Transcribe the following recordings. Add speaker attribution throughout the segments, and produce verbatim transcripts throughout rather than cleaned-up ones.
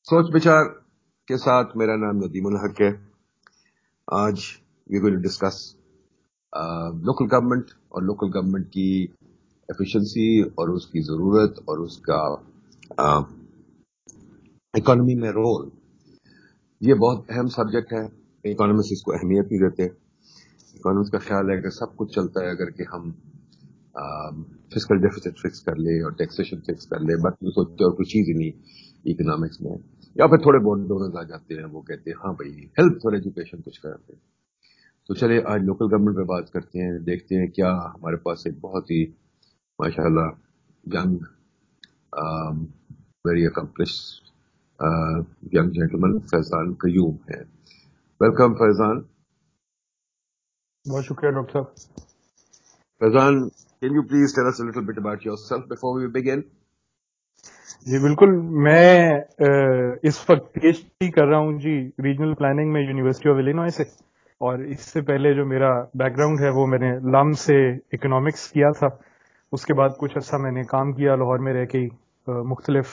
Speaker 1: سوچ بچار کے ساتھ میرا نام ندیم الحق ہے. آج we will discuss local government اور لوکل گورنمنٹ کی ایفیشنسی اور اس کی ضرورت اور اس کا اکانومی میں رول. یہ بہت اہم سبجیکٹ ہے. اکانومسٹ اس کو اہمیت نہیں دیتے. اکانومسٹ کا خیال ہے کہ سب کچھ چلتا ہے اگر کہ ہم فسکل ڈیفیسٹ فکس کر لے اور ٹیکسیشن فکس کر لے، باقی سوچتے اور کوئی چیز ہی نہیں اکنامکس میں. یا پھر تھوڑے بہت ڈونرز آ جاتے ہیں، وہ کہتے ہیں ہاں بھائی ہیلتھ اور ایجوکیشن کچھ کرتے ہیں. تو چلے آج لوکل گورنمنٹ پہ بات کرتے ہیں، دیکھتے ہیں کیا ہمارے پاس ایک بہت ہی ماشاء اللہ young very accomplish young gentleman Faizan Qayyum ہے. ویلکم فیضان.
Speaker 2: بہت شکریہ ڈاکٹر صاحب.
Speaker 1: فیضان, can you please tell us a little bit about yourself before we begin?
Speaker 2: جی بالکل. میں اس وقت پی ایچ ڈی کر رہا ہوں جی ریجنل پلاننگ میں یونیورسٹی آف الینوائے سے، اور اس سے پہلے جو میرا بیک گراؤنڈ ہے وہ میں نے لام سے اکنامکس کیا تھا. اس کے بعد کچھ عرصہ میں نے کام کیا لاہور میں رہ کے ہی مختلف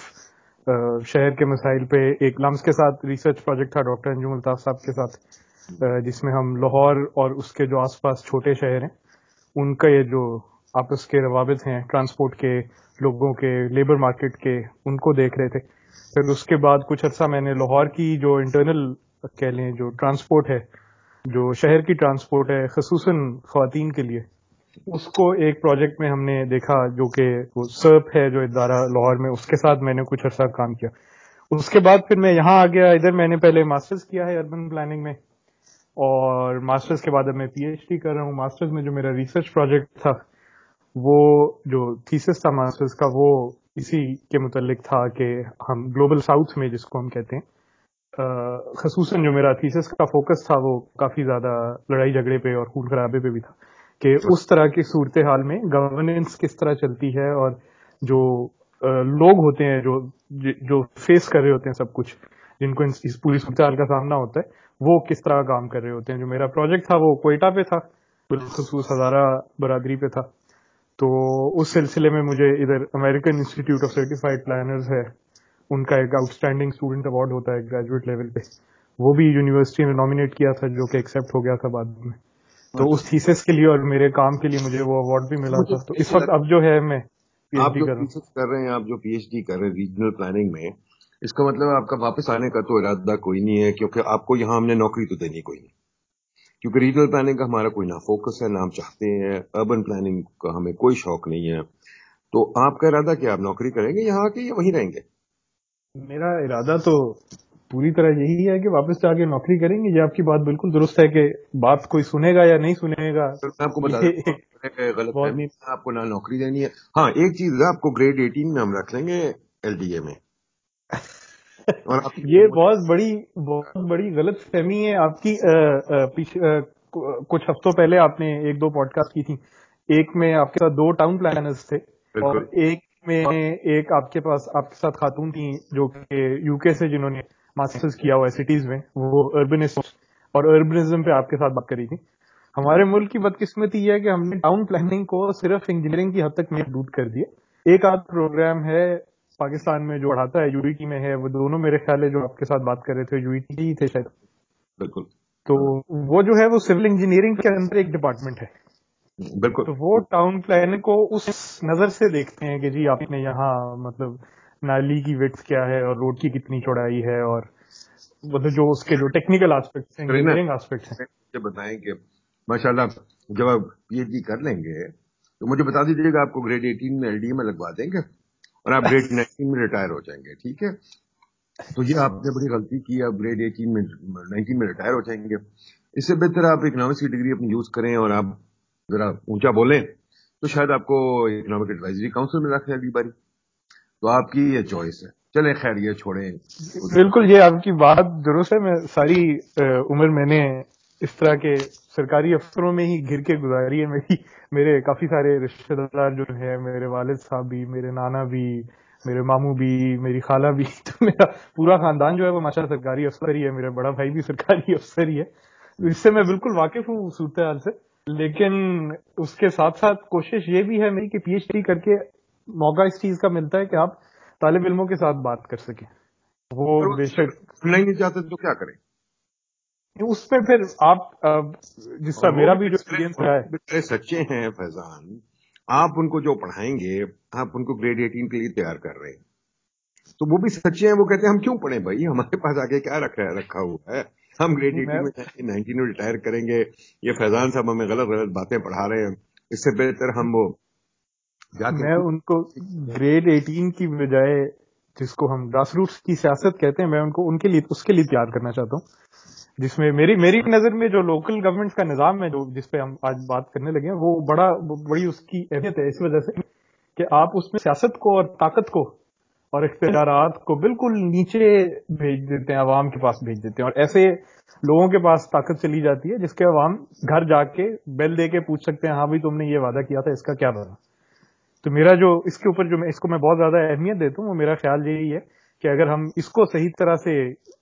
Speaker 2: شہر کے مسائل پہ. ایک لامس کے ساتھ ریسرچ پروجیکٹ تھا ڈاکٹر انجم الطاف صاحب کے ساتھ، جس میں ہم لاہور اور اس کے جو آس پاس چھوٹے شہر ہیں ان کا یہ جو آپس کے روابط ہیں، ٹرانسپورٹ کے، لوگوں کے، لیبر مارکیٹ کے، ان کو دیکھ رہے تھے. پھر اس کے بعد کچھ عرصہ میں نے لاہور کی جو انٹرنل کہہ لیں جو ٹرانسپورٹ ہے، جو شہر کی ٹرانسپورٹ ہے خصوصاً خواتین کے لیے، اس کو ایک پروجیکٹ میں ہم نے دیکھا جو کہ وہ سرپ ہے جو ادارہ لاہور میں، اس کے ساتھ میں نے کچھ عرصہ کام کیا. اس کے بعد پھر میں یہاں آ گیا. ادھر میں نے پہلے ماسٹرز کیا ہے اربن پلاننگ میں، اور ماسٹرز کے بعد اب میں پی ایچ ڈی کر رہا ہوں. ماسٹرز میں جو میرا ریسرچ پروجیکٹ تھا، وہ جو تھیسس تھا ماسٹرز کا، وہ اسی کے متعلق تھا کہ ہم گلوبل ساؤتھ میں، جس کو ہم کہتے ہیں، خصوصاً جو میرا تھیسس کا فوکس تھا وہ کافی زیادہ لڑائی جھگڑے پہ اور خون خرابے پہ بھی تھا، کہ اس طرح کی صورتحال میں گورننس کس طرح چلتی ہے، اور جو لوگ ہوتے ہیں جو جو فیس کر رہے ہوتے ہیں سب کچھ، جن کو اس پوری صورتحال کا سامنا ہوتا ہے، وہ کس طرح کام کر رہے ہوتے ہیں. جو میرا پروجیکٹ تھا وہ کوئٹہ پہ تھا، بالخصوص ہزارہ برادری پہ تھا. تو اس سلسلے میں مجھے ادھر American institute of certified planners ہے، ان کا ایک آؤٹ اسٹینڈنگ اسٹوڈنٹ ایوارڈ ہوتا ہے گریجویٹ لیول پہ، وہ بھی یونیورسٹی نے نامینیٹ کیا تھا، جو کہ ایکسیپٹ ہو گیا تھا بعد میں. تو اس تھیسس کے لیے اور میرے کام کے لیے مجھے وہ ایوارڈ بھی ملا تھا. تو اس وقت اب جو ہے میں پی ایچ
Speaker 1: آپ
Speaker 2: ڈی
Speaker 1: جو
Speaker 2: کر رہا ہوں.
Speaker 1: تھیسس کر رہے ہیں، آپ جو پی ایچ ڈی کر رہے ہیں ریجنل پلاننگ میں، اس کا مطلب آپ کا واپس آنے کا تو ارادہ کوئی نہیں ہے، کیونکہ آپ کو یہاں ہم نے نوکری تو دینی کوئی نہیں، کیونکہ ریجنل پلاننگ کا ہمارا کوئی نہ فوکس ہے نہ ہم چاہتے ہیں. اربن پلاننگ کا ہمیں کوئی شوق نہیں ہے. تو آپ کا ارادہ کیا، آپ نوکری کریں گے یہاں کے یا وہیں رہیں گے؟
Speaker 2: میرا ارادہ تو پوری طرح یہی ہے کہ واپس جا کے نوکری کریں گے. یہ آپ کی بات بالکل درست ہے کہ بات کوئی سنے گا یا نہیں سنے گا،
Speaker 1: میں آپ کو بتا
Speaker 2: یہ
Speaker 1: دیتا
Speaker 2: ایک
Speaker 1: ہوں، غلط
Speaker 2: بہت
Speaker 1: فہمی میں آپ کو نہ نوکری دینی ہے. ہاں ایک چیز ہے، آپ کو گریڈ ایٹین میں ہم رکھ لیں گے ایل ڈی اے میں. اور آپ
Speaker 2: یہ بہت بڑی بہت بڑی غلط فہمی ہے آپ کی. کچھ ہفتوں پہلے آپ نے ایک دو پوڈ کاسٹ کی تھی. ایک میں آپ کے ساتھ دو ٹاؤن پلانرز تھے، اور
Speaker 1: بالکل
Speaker 2: ایک میں ایک آپ کے پاس آپ کے ساتھ خاتون تھیں جو کہ یو کے سے، جنہوں نے ماسٹرز کیا ہوا ہے سٹیز میں، وہ اربنسٹ اور اربنزم پہ آپ کے ساتھ بات کری تھی. ہمارے ملک کی بدقسمتی یہ ہے کہ ہم نے ٹاؤن پلاننگ کو صرف انجینئرنگ کی حد تک محدود کر دیا. ایک آدھ پروگرام ہے پاکستان میں جو پڑھاتا ہے، یو ای ٹی میں ہے، وہ دونوں میرے خیال ہے جو آپ کے ساتھ بات کر رہے تھے یو ای ٹی ہی تھے شاید.
Speaker 1: بالکل
Speaker 2: تو وہ جو ہے وہ سول انجینئرنگ کے اندر ایک ڈپارٹمنٹ ہے.
Speaker 1: بالکل
Speaker 2: تو وہ ٹاؤن پلاننگ کو اس نظر سے دیکھتے ہیں کہ جی آپ نے یہاں مطلب نالی کی وڈتھ کیا ہے اور روڈ کی کتنی چوڑائی ہے، اور مطلب جو اس کے جو ٹیکنیکل آسپیکٹس ہیں، انجینئرنگ آسپیکٹس ہیں.
Speaker 1: مجھے بتائیں کہ ماشاءاللہ جب آپ پی ایچ ڈی کر لیں گے تو مجھے بتا دیجیے گا، آپ کو گریڈ ایٹین میں ایل ڈی اے میں لگوا دیں گے اور آپ گریڈ نائنٹین میں ریٹائر ہو جائیں گے. ٹھیک ہے؟ تو یہ آپ نے بڑی غلطی کی، آپ گریڈ ایٹین میں نائنٹین میں ریٹائر ہو جائیں گے. اس سے بہتر آپ اکنامکس کی ڈگری اپنی یوز کریں اور آپ ذرا اونچا بولیں تو شاید آپ کو اکنامک ایڈوائزری کاؤنسل میں رکھیں اگلی باری. تو آپ کی یہ چوائس ہے. چلیں خیر یہ چھوڑیں.
Speaker 2: بالکل یہ آپ کی بات درست ہے. میں ساری عمر میں نے اس طرح کے سرکاری افسروں میں ہی گھر کے گزاری ہے. میری میرے کافی سارے رشتے دار جو ہیں، میرے والد صاحب بھی، میرے نانا بھی، میرے ماموں بھی، میری خالہ بھی، تو میرا پورا خاندان جو ہے وہ ماشاءاللہ سرکاری افسر ہی ہے. میرا بڑا بھائی بھی سرکاری افسر ہی ہے. اس سے میں بالکل واقف ہوں صورتحال سے. لیکن اس کے ساتھ ساتھ کوشش یہ بھی ہے میری کہ پی ایچ ڈی کر کے موقع اس چیز کا ملتا ہے کہ آپ طالب علموں کے ساتھ بات کر سکیں. وہ بے شک
Speaker 1: سننا ہی نہیں چاہتے تو کیا کریں؟
Speaker 2: اس میں پھر آپ جس طرح میرا بھی جو ایکسپیرینس رہا ہے،
Speaker 1: سچے ہیں فیضان، آپ ان کو جو پڑھائیں گے، آپ ان کو گریڈ ایٹین کے لیے تیار کر رہے ہیں تو وہ بھی سچے ہیں، وہ کہتے ہیں ہم کیوں پڑھیں بھائی، ہمارے پاس آگے کیا رکھا ہے رکھا ہوا ہے، ہم گریڈ ایٹین میں نائنٹین میں ریٹائر کریں گے، یہ فیضان صاحب ہمیں غلط غلط باتیں پڑھا رہے ہیں، اس سے بہتر ہم وہ جا کے
Speaker 2: میں ان کو گریڈ ایٹین کی بجائے جس کو ہم گراس روٹس کی سیاست کہتے ہیں، میں ان کو ان کے لیے اس کے لیے تیار کرنا چاہتا ہوں، جس میں میری میری نظر میں جو لوکل گورنمنٹ کا نظام ہے، جو جس پہ ہم آج بات کرنے لگے ہیں، وہ بڑا بڑی اس کی اہمیت ہے اس وجہ سے کہ آپ اس میں سیاست کو اور طاقت کو اور اختیارات کو بالکل نیچے بھیج دیتے ہیں، عوام کے پاس بھیج دیتے ہیں، اور ایسے لوگوں کے پاس طاقت چلی جاتی ہے جس کے عوام گھر جا کے بیل دے کے پوچھ سکتے ہیں، ہاں بھائی تم نے یہ وعدہ کیا تھا، اس کا کیا بنا؟ تو میرا جو اس کے اوپر جو میں اس کو میں بہت زیادہ اہمیت دیتا ہوں، وہ میرا خیال یہی ہے کہ اگر ہم اس کو صحیح طرح سے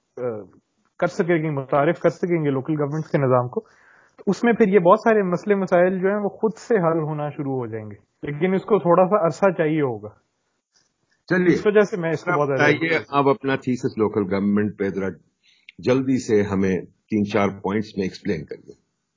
Speaker 2: کر سکیں گے، متعارف کر سکیں گے لوکل گورنمنٹ کے نظام کو، تو اس میں پھر یہ بہت سارے مسئلے مسائل جو ہیں وہ خود سے حل ہونا شروع ہو جائیں گے، لیکن اس کو تھوڑا سا عرصہ چاہیے ہوگا۔
Speaker 1: چلیے
Speaker 2: اس وجہ سے میں اس کو بہت
Speaker 1: بتائیے، آپ اپنا تھیسس لوکل گورنمنٹ پہ ذرا جلدی سے ہمیں تین چار پوائنٹس میں ایکسپلین کریے۔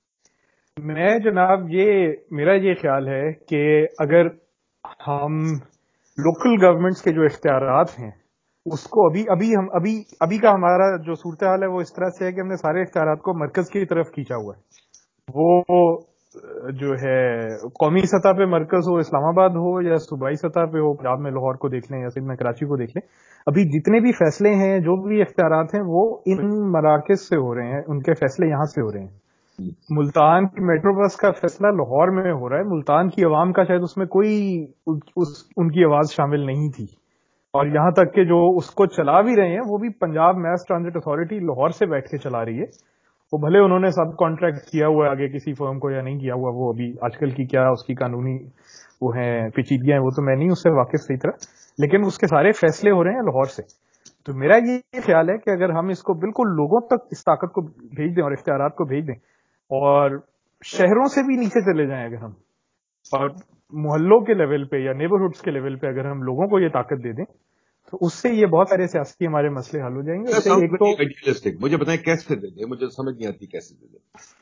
Speaker 2: میں جناب یہ میرا یہ خیال ہے کہ اگر ہم لوکل گورنمنٹس کے جو اختیارات ہیں اس کو ابھی ابھی ہم ابھی ابھی کا ہمارا جو صورتحال ہے وہ اس طرح سے ہے کہ ہم نے سارے اختیارات کو مرکز کی طرف کھینچا ہوا ہے، وہ جو ہے قومی سطح پہ مرکز ہو، اسلام آباد ہو، یا صوبائی سطح پہ ہو، پنجاب میں لاہور کو دیکھ لیں یا سندھ میں کراچی کو دیکھ لیں، ابھی جتنے بھی فیصلے ہیں، جو بھی اختیارات ہیں، وہ ان مراکز سے ہو رہے ہیں، ان کے فیصلے یہاں سے ہو رہے ہیں۔ ملتان کی میٹرو بس کا فیصلہ لاہور میں ہو رہا ہے، ملتان کی عوام کا شاید اس میں کوئی اس ان کی آواز شامل نہیں تھی، اور یہاں تک کہ جو اس کو چلا بھی رہے ہیں وہ بھی Punjab mass transit authority Lahore سے بیٹھ کے چلا رہی ہے، وہ بھلے انہوں نے سب کانٹریکٹ کیا ہوا ہے آگے کسی فرم کو یا نہیں کیا ہوا، وہ ابھی آج کل کی کیا اس کی قانونی وہ ہیں پیچیدگیاں ہیں، وہ تو میں نہیں اس سے واقف صحیح طرح، لیکن اس کے سارے فیصلے ہو رہے ہیں لاہور سے۔ تو میرا یہ خیال ہے کہ اگر ہم اس کو بالکل لوگوں تک اس طاقت کو بھیج دیں اور اختیارات کو بھیج دیں، اور شہروں سے بھی نیچے چلے جائیں اگر ہم، اور محلوں کے لیول پہ یا نیبرہڈس کے لیول پہ اگر ہم لوگوں کو یہ طاقت دے دیں، تو اس سے یہ بہت سارے سیاسی ہمارے مسئلے حل ہو جائیں گے۔ اس سے ایک تو
Speaker 1: مجھے بتائیں کیسے دے دیں، مجھے سمجھ نہیں آتی کیسے دے دیں۔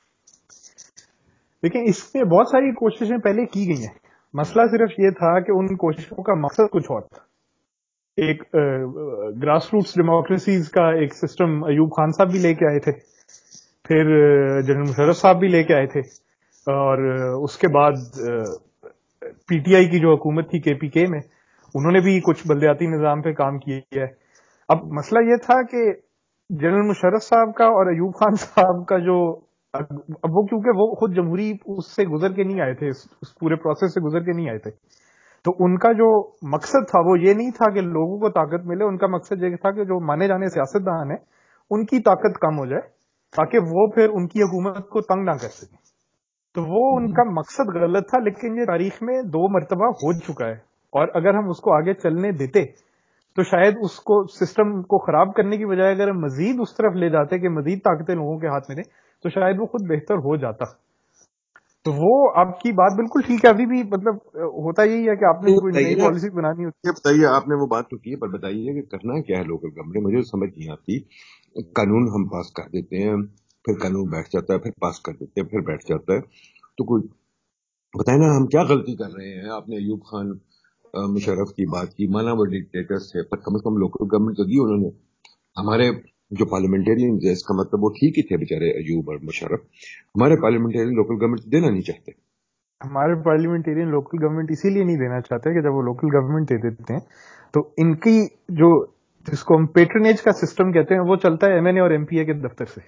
Speaker 2: لیکن اس میں بہت ساری کوششیں پہلے کی گئی ہیں، مسئلہ صرف یہ تھا کہ ان کوششوں کا مقصد کچھ اور تھا۔ ایک گراس روٹس ڈیموکریسیز کا ایک سسٹم ایوب خان صاحب بھی لے کے آئے تھے، پھر جنرل مشرف صاحب بھی لے کے آئے تھے، اور اس کے بعد پی ٹی آئی کی جو حکومت تھی کے پی کے میں، انہوں نے بھی کچھ بلدیاتی نظام پہ کام کیا ہے۔ اب مسئلہ یہ تھا کہ جنرل مشرف صاحب کا اور ایوب خان صاحب کا جو، اب وہ کیونکہ وہ خود جمہوری اس سے گزر کے نہیں آئے تھے، اس پورے پروسیس سے گزر کے نہیں آئے تھے، تو ان کا جو مقصد تھا وہ یہ نہیں تھا کہ لوگوں کو طاقت ملے، ان کا مقصد یہ تھا کہ جو مانے جانے سیاستدان ہیں ان کی طاقت کم ہو جائے تاکہ وہ پھر ان کی حکومت کو تنگ نہ کر سکیں۔ تو وہ ان کا مقصد غلط تھا، لیکن یہ تاریخ میں دو مرتبہ ہو چکا ہے، اور اگر ہم اس کو آگے چلنے دیتے تو شاید اس کو سسٹم کو خراب کرنے کی بجائے اگر ہم مزید اس طرف لے جاتے کہ مزید طاقتیں لوگوں کے ہاتھ میں دیں تو شاید وہ خود بہتر ہو جاتا۔ تو وہ آپ کی بات بالکل ٹھیک ہے، ابھی بھی مطلب ہوتا یہی ہے کہ آپ نے کوئی نئی پالیسی بنانی ہوتی ہے۔
Speaker 1: بتائیے، آپ نے وہ بات تو کی، پر بتائیے کہ کرنا کیا ہے لوکل گورنمنٹ، مجھے سمجھ نہیں آتی۔ قانون ہم پاس کر دیتے ہیں، پھر قانون بیٹھ جاتا ہے، پھر پاس کر دیتے ہیں، پھر بیٹھ جاتا ہے، تو کوئی بتائیں نا ہم کیا غلطی کر رہے ہیں۔ آپ نے ایوب خان مشرف کی بات کی، مانا وہ ڈکٹیٹرز تھے، پر کم از کم لوکل گورنمنٹ تو دی انہوں نے۔ ہمارے جو پارلیمنٹرین ہے، اس کا مطلب وہ ٹھیک ہی تھے بیچارے ایوب اور مشرف، ہمارے پارلیمنٹرین لوکل گورنمنٹ دینا نہیں چاہتے۔
Speaker 2: ہمارے پارلیمنٹرین لوکل گورنمنٹ اسی لیے نہیں دینا چاہتے کہ جب وہ لوکل گورنمنٹ دے دیتے ہیں تو ان کی جو جس کو ہم پیٹرنیج کا سسٹم کہتے ہیں وہ چلتا ہے ایم این اے اور ایم پی اے کے دفتر سے۔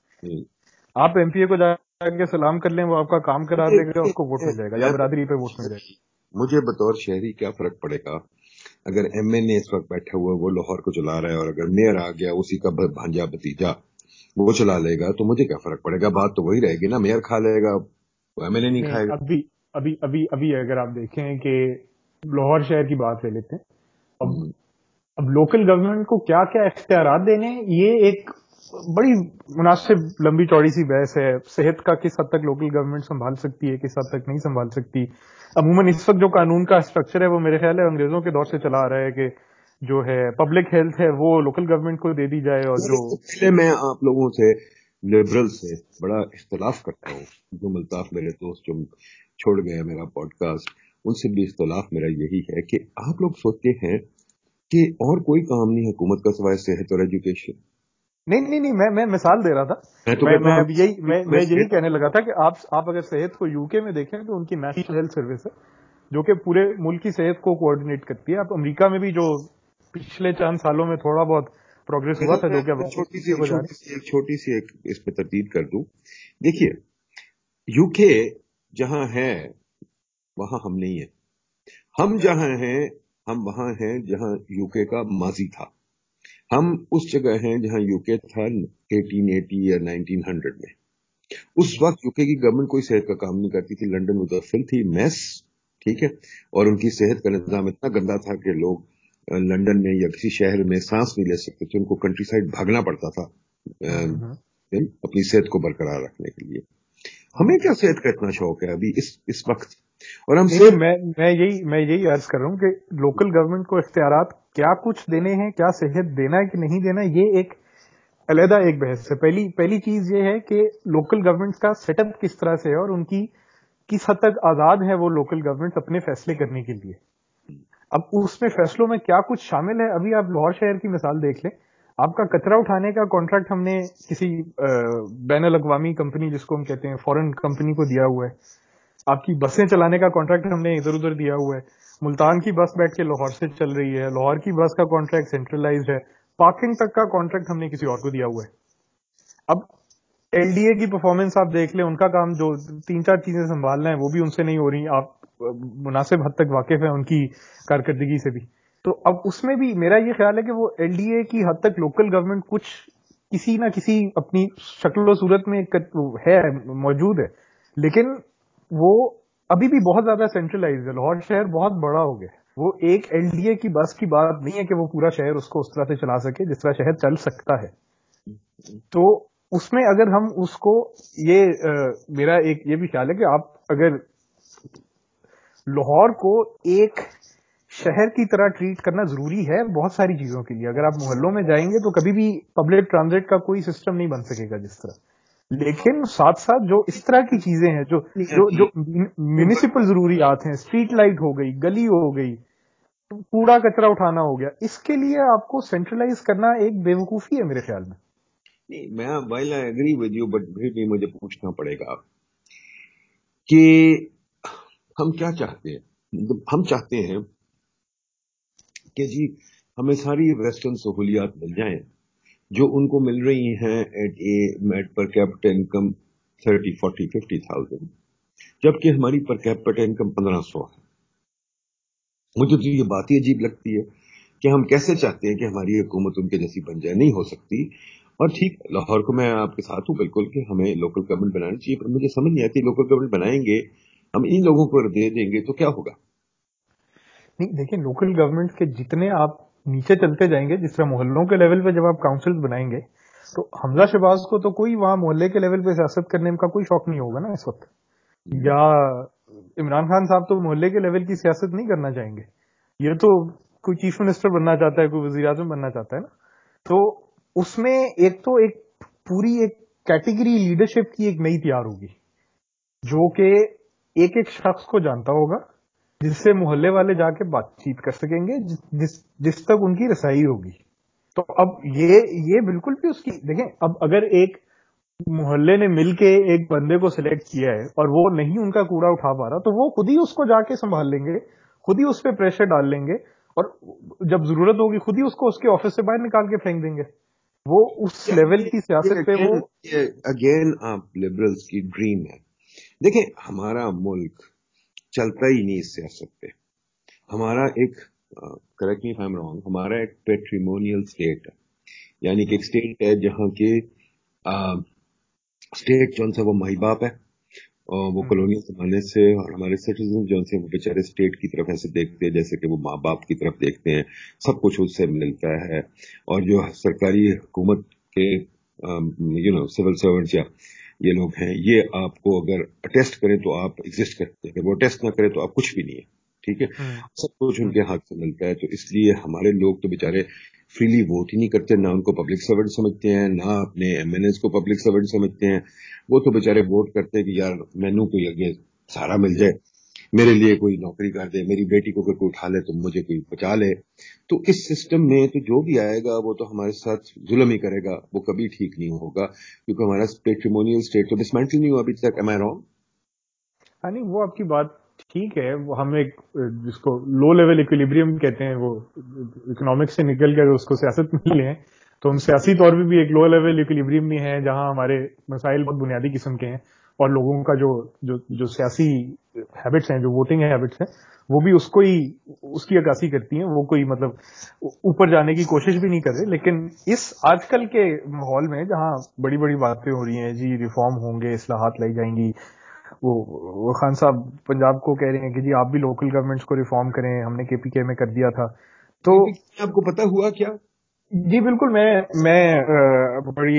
Speaker 2: آپ ایم پی اے کو جا کے سلام کر لیں، وہ آپ کا کام کرا دے گا، اس کو ووٹ مل جائے گا یا برادری پہ ووٹ مل جائے گا۔
Speaker 1: مجھے بطور شہری کیا فرق پڑے گا اگر ایم این اے اس وقت بیٹھا ہوا وہ لاہور کو چلا رہا ہے، اور اگر میئر آ گیا اسی کا بھانجا بتیجا وہ چلا لے گا، تو مجھے کیا فرق پڑے گا؟ بات تو وہی رہے گی نا، میئر کھا لے گا، ایم ایل اے نہیں کھائے گا۔
Speaker 2: ابھی ابھی ابھی ابھی اگر آپ دیکھیں کہ لاہور شہر کی بات لے لیتے ہیں، اب اب لوکل گورنمنٹ کو کیا کیا اختیارات دینے، یہ ایک بڑی مناسب لمبی چوڑی سی بحث ہے۔ صحت کا کس حد تک لوکل گورنمنٹ سنبھال سکتی ہے، کس حد تک نہیں سنبھال سکتی۔ عموماً اس وقت جو قانون کا اسٹرکچر ہے وہ میرے خیال ہے انگریزوں کے دور سے چلا آ رہا ہے کہ جو ہے پبلک ہیلتھ ہے وہ لوکل گورنمنٹ کو دے دی جائے. اور جو
Speaker 1: پہلے میں آپ لوگوں سے لبرل سے بڑا اختلاف کرتا ہوں, جو ملتاف میرے دوست جو چھوڑ گئے میرا پوڈ کاسٹ, ان سے بھی اختلاف میرا یہی ہے کہ آپ لوگ سوچتے ہیں کہ اور کوئی کام نہیں حکومت کا سوائے صحت اور ایجوکیشن.
Speaker 2: نہیں نہیں نہیں میں میں مثال دے رہا تھا. میں میں اب یہی میں میں یہی کہنے لگا تھا کہ آپ آپ اگر صحت کو یو کے میں دیکھیں تو ان کی نیشنل ہیلتھ سروس ہے جو کہ پورے ملک کی صحت کو کوآرڈینیٹ کرتی ہے. آپ امریکہ میں بھی جو پچھلے چند سالوں میں تھوڑا بہت پروگرس ہوا تھا, جو کہ
Speaker 1: چھوٹی سی چھوٹی سی ایک چھوٹی سی ایک اس پہ تردید کر دوں. دیکھیے یو کے جہاں ہے وہاں ہم نہیں ہیں, ہم جہاں ہیں ہم وہاں ہیں جہاں یو کے کا ماضی تھا. ہم اس جگہ ہیں جہاں یو کے تھا ایٹین ایٹی یا نائنٹین ہنڈریڈ میں. اس وقت یو کے کی گورنمنٹ کوئی صحت کا کام نہیں کرتی تھی. لنڈن ادھر فل تھی میس, ٹھیک ہے, اور ان کی صحت کا نظام اتنا گندا تھا کہ لوگ لنڈن میں یا کسی شہر میں سانس نہیں لے سکتے تھے, ان کو کنٹری سائڈ بھاگنا پڑتا تھا اپنی صحت کو برقرار رکھنے کے لیے. ہمیں کیا صحت کا اتنا شوق ہے ابھی اس اس وقت؟ اور ہم
Speaker 2: صرف میں میں یہی میں یہی عرض کر رہا ہوں کہ لوکل گورنمنٹ کو اختیارات کیا کچھ دینے ہیں, کیا صحت دینا ہے کہ نہیں دینا, یہ ایک علیحدہ ایک بحث ہے. پہلی پہلی چیز یہ ہے کہ لوکل گورنمنٹ کا سیٹ اپ کس طرح سے ہے اور ان کی کس حد تک آزاد ہے وہ لوکل گورنمنٹ اپنے فیصلے کرنے کے لیے. اب اس میں فیصلوں میں کیا کچھ شامل ہے. ابھی آپ لاہور شہر کی مثال دیکھ لیں, آپ کا کچرا اٹھانے کا کانٹریکٹ ہم نے کسی بین الاقوامی کمپنی جس کو ہم کہتے ہیں فورن کمپنی کو دیا ہوا ہے. آپ کی بسیں چلانے کا کانٹریکٹ ہم نے ادھر ادھر دیا ہوا ہے. ملتان کی بس بیٹھ کے لاہور سے چل رہی ہے, لاہور کی بس کا کانٹریکٹ سینٹرلائزڈ ہے, پارکنگ تک کا کانٹریکٹ ہم نے کسی اور کو دیا ہوا ہے. اب ایل ڈی اے کی پرفارمنس آپ دیکھ لیں, ان کا کام جو تین چار چیزیں سنبھالنا ہے وہ بھی ان سے نہیں ہو رہی. آپ مناسب حد تک واقف ہیں ان کی کارکردگی سے بھی. تو اب اس میں بھی میرا یہ خیال ہے کہ وہ ایل ڈی اے کی حد تک لوکل گورنمنٹ کچھ کسی نہ کسی اپنی شکل و صورت میں ہے, موجود ہے, لیکن وہ ابھی بھی بہت زیادہ سینٹرلائز ہے. لاہور شہر بہت بڑا ہو گیا. وہ ایک ایل ڈی اے کی بس کی بات نہیں ہے کہ وہ پورا شہر اس کو اس طرح سے چلا سکے جس طرح شہر چل سکتا ہے. تو اس میں اگر ہم اس کو یہ آ, میرا ایک یہ بھی خیال ہے کہ آپ اگر لاہور کو ایک شہر کی طرح ٹریٹ کرنا ضروری ہے بہت ساری چیزوں کے لیے. اگر آپ محلوں میں جائیں گے تو کبھی بھی پبلک ٹرانزٹ کا کوئی سسٹم نہیں بن سکے گا جس طرح. لیکن ساتھ ساتھ جو اس طرح کی چیزیں ہیں جو جو جو میونسپل ضروریات ہیں, اسٹریٹ لائٹ ہو گئی, گلی ہو گئی, کوڑا کچرا اٹھانا ہو گیا, اس کے لیے آپ کو سینٹرلائز کرنا ایک بے وقوفی ہے میرے خیال میں.
Speaker 1: نہیں, میں while I agree with you, but پھر بھی مجھے پوچھنا پڑے گا کہ ہم کیا چاہتے ہیں. ہم چاہتے ہیں کہ جی ہمیں ساری ویسٹرن سہولیات مل جائیں جو ان کو مل رہی ہیں eight A eight per capita income thirty forty fifty thousand, جبکہ ہماری پر کیپٹا انکم پندرہ سو ہے. مجھے تو یہ بات ہی عجیب لگتی ہے کہ ہم کیسے چاہتے ہیں کہ ہماری حکومت ان کے جیسی بن جائے. نہیں ہو سکتی. اور ٹھیک, لاہور کو میں آپ کے ساتھ ہوں بالکل کہ ہمیں لوکل گورنمنٹ بنانی چاہیے, پر مجھے سمجھ نہیں آتی لوکل گورنمنٹ بنائیں گے ہم ان لوگوں کو دے دیں گے تو کیا ہوگا.
Speaker 2: نہیں دیکھیں, لوکل گورنمنٹ کے جتنے آپ نیچے چلتے جائیں گے, جس طرح محلوں کے لیول پہ جب آپ کاؤنسل بنائیں گے تو حمزہ شہباز کو تو کوئی وہاں محلے کے لیول پہ سیاست کرنے کا کوئی شوق نہیں ہوگا نا اس وقت, یا عمران خان صاحب تو محلے کے لیول کی سیاست نہیں کرنا چاہیں گے. یہ تو کوئی چیف منسٹر بننا چاہتا ہے, کوئی وزیر اعظم بننا چاہتا ہے نا. تو اس میں ایک تو ایک پوری ایک کیٹیگری لیڈرشپ کی ایک نئی تیار ہوگی جو کہ ایک ایک شخص کو جانتا ہوگا, جس سے محلے والے جا کے بات چیت کر سکیں گے, جس جس تک ان کی رسائی ہوگی. تو اب یہ یہ بالکل بھی اس کی دیکھیں, اب اگر ایک محلے نے مل کے ایک بندے کو سلیکٹ کیا ہے اور وہ نہیں ان کا کوڑا اٹھا پا رہا, تو وہ خود ہی اس کو جا کے سنبھال لیں گے, خود ہی اس پہ پریشر ڈال لیں گے, اور جب ضرورت ہوگی خود ہی اس کو اس کے آفس سے باہر نکال کے پھینک دیں گے. وہ اس لیول کی سیاست پہ وہ
Speaker 1: اگین آپ لبرلز کی ڈریم ہے. دیکھیں ہمارا ملک چلتا ہی نہیں اس سیاست پہ. ہمارا ایک correct me if I am wrong, ہمارا ایک پیٹریمونیل اسٹیٹ ہے, یعنی کہ ایک اسٹیٹ ہے جہاں کے اسٹیٹ جو ہے وہ مائی باپ ہے, اور وہ کالونیل زمانے سے, اور ہمارے سٹیزن جو ہیں وہ بیچارے اسٹیٹ کی طرف ایسے دیکھتے ہیں جیسے کہ وہ ماں باپ کی طرف دیکھتے ہیں, سب کچھ اس سے ملتا ہے. اور جو سرکاری حکومت کے یو نو سول سرونٹس یا یہ لوگ ہیں, یہ آپ کو اگر اٹیسٹ کریں تو آپ ایگزسٹ کرتے ہیں, اگر وہ اٹیسٹ نہ کریں تو آپ کچھ بھی نہیں ہے. ٹھیک ہے, سب کچھ ان کے ہاتھ سے ملتا ہے. تو اس لیے ہمارے لوگ تو بےچارے فریلی ووٹ ہی نہیں کرتے, نہ ان کو پبلک سرونٹ سمجھتے ہیں, نہ اپنے ایم این ایز کو پبلک سرونٹ سمجھتے ہیں. وہ تو بےچارے ووٹ کرتے ہیں کہ یار مینو کوئی آگے سہارا مل جائے, میرے لیے کوئی نوکری کر دے, میری بیٹی کو کوئی اٹھا لے تو مجھے کوئی بچا لے. تو اس سسٹم میں تو جو بھی آئے گا وہ تو ہمارے ساتھ ظلم ہی کرے گا, وہ کبھی ٹھیک نہیں ہوگا, کیونکہ ہمارا پیٹریمونیل اسٹیٹ تو ڈسمینٹل نہیں ہوا ابھی تک. Am I wrong?
Speaker 2: ہاں نہیں, وہ آپ کی بات ٹھیک ہے. وہ ہم ایک جس کو لو لیول ایکویلیبریم کہتے ہیں, وہ اکنامکس سے نکل کر اس کو سیاست میں لے ہیں, تو ہم سیاسی طور پہ بھی ایک لو لیول ایکویلیبریم میں ہیں جہاں ہمارے مسائل بہت بنیادی قسم کے ہیں, اور لوگوں کا جو جو جو سیاسی ہیبٹس ہیں, جو ووٹنگ ہیبٹس ہیں, وہ بھی اس کو ہی اس کی عکاسی کرتی ہیں. وہ کوئی مطلب اوپر جانے کی کوشش بھی نہیں کر رہے. لیکن اس آج کل کے ماحول میں جہاں بڑی بڑی باتیں ہو رہی ہیں, جی ریفارم ہوں گے, اصلاحات لائی جائیں گی, وہ خان صاحب پنجاب کو کہہ رہے ہیں کہ جی آپ بھی لوکل گورنمنٹس کو ریفارم کریں, ہم نے کے پی کے میں کر دیا تھا. تو
Speaker 1: آپ کو پتا ہوا کیا؟
Speaker 2: جی بالکل, میں میں بڑی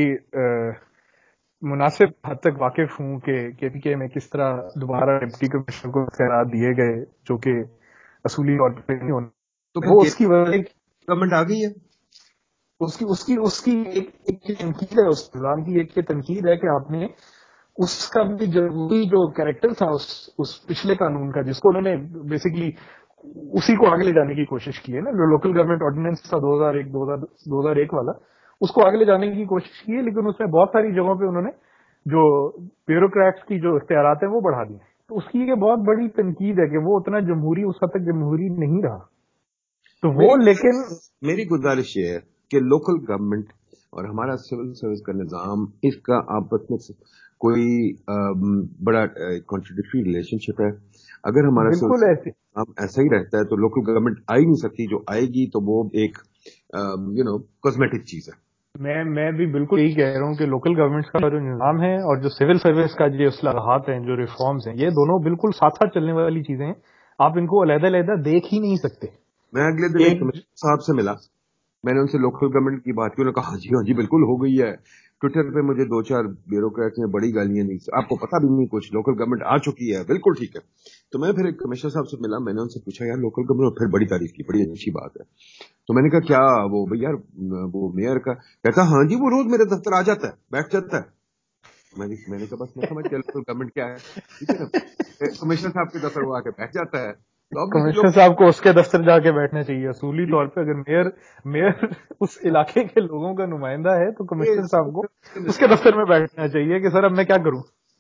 Speaker 2: مناسب حد تک واقف ہوں کہ کے پی کے میں کس طرح دوبارہ ڈپٹی کمشنر کو اختیارات دیے گئے جو کہ اصولی طور پہ نہیں ہونا.
Speaker 1: تو
Speaker 2: وہ اس کی وجہ
Speaker 1: گورنمنٹ آ گئی ہے,
Speaker 2: اس کی اس کی اس کی ایک تنقید ہے, اس نظام کی ایک تنقید ہے کہ آپ نے اس کا بھی ضروری جو کیریکٹر تھا اس اس پچھلے قانون کا, جس کو انہوں نے بیسکلی اسی کو آگے لے جانے کی کوشش کی ہے نا, جو لوکل گورنمنٹ آرڈیننس تھا دو ہزار ایک دو ہزار ایک والا, اس کو آگے لے جانے کی کوشش کی ہے. لیکن اس میں بہت ساری جگہوں پہ انہوں نے جو بیوروکریٹس کی جو اختیارات ہیں وہ بڑھا دیے. تو اس کی یہ بہت بڑی تنقید ہے کہ وہ اتنا جمہوری اس حد تک جمہوری نہیں رہا. تو وہ لیکن
Speaker 1: میری گزارش یہ ہے کہ لوکل گورنمنٹ اور ہمارا سول سروس کا نظام, اس کا آپس میں کوئی بڑا کانٹرڈکٹری ریلیشن شپ ہے. اگر ہمارا
Speaker 2: بالکل ایسے
Speaker 1: ایسا ہی رہتا ہے تو لوکل گورنمنٹ آ ہی نہیں سکتی, جو آئے گی تو وہ ایک یو نو کاسمیٹک چیز ہے.
Speaker 2: میں میں بھی بالکل یہی کہہ رہا ہوں کہ لوکل گورنمنٹس کا جو نظام ہے اور جو سول سروس کا جو اصلاحات ہیں, جو ریفارمز ہیں, یہ دونوں بالکل ساتھ ساتھ چلنے والی چیزیں ہیں. آپ ان کو علیحدہ علیحدہ دیکھ ہی نہیں سکتے.
Speaker 1: میں اگلے دن ایک کمشنر صاحب سے ملا, میں نے ان سے لوکل گورنمنٹ کی بات کی, انہوں نے کہا ہاں جی ہاں جی بالکل ہو گئی ہے. ٹویٹر پہ مجھے دو چار بیوروکریٹس نے بڑی گالیاں دی, آپ کو پتا بھی نہیں کچھ, لوکل گورنمنٹ آ چکی ہے, بالکل ٹھیک ہے. تو میں پھر ایک کمشنر صاحب سے ملا, میں نے ان سے پوچھا یار لوکل گورنمنٹ, پھر بڑی تعریف کی, بڑی اچھی بات ہے. تو میں نے کہا کیا وہ بھائی یار وہ میئر کا, کہتا ہاں جی وہ روز میرے دفتر آ جاتا ہے, بیٹھ جاتا ہے. میں نے کہا بس میں سمجھ گیا لوکل گورنمنٹ کیا ہے, ٹھیک ہے نا, کمشنر صاحب کے دفتر وہ آ کے بیٹھ جاتا ہے.
Speaker 2: کمشنر صاحب کو اس کے دفتر جا کے بیٹھنا چاہیے اصولی طور پہ. اگر میئر میئر اس علاقے کے لوگوں کا نمائندہ ہے تو کمشنر صاحب کو اس کے دفتر میں بیٹھنا چاہیے کہ سر اب میں کیا کروں.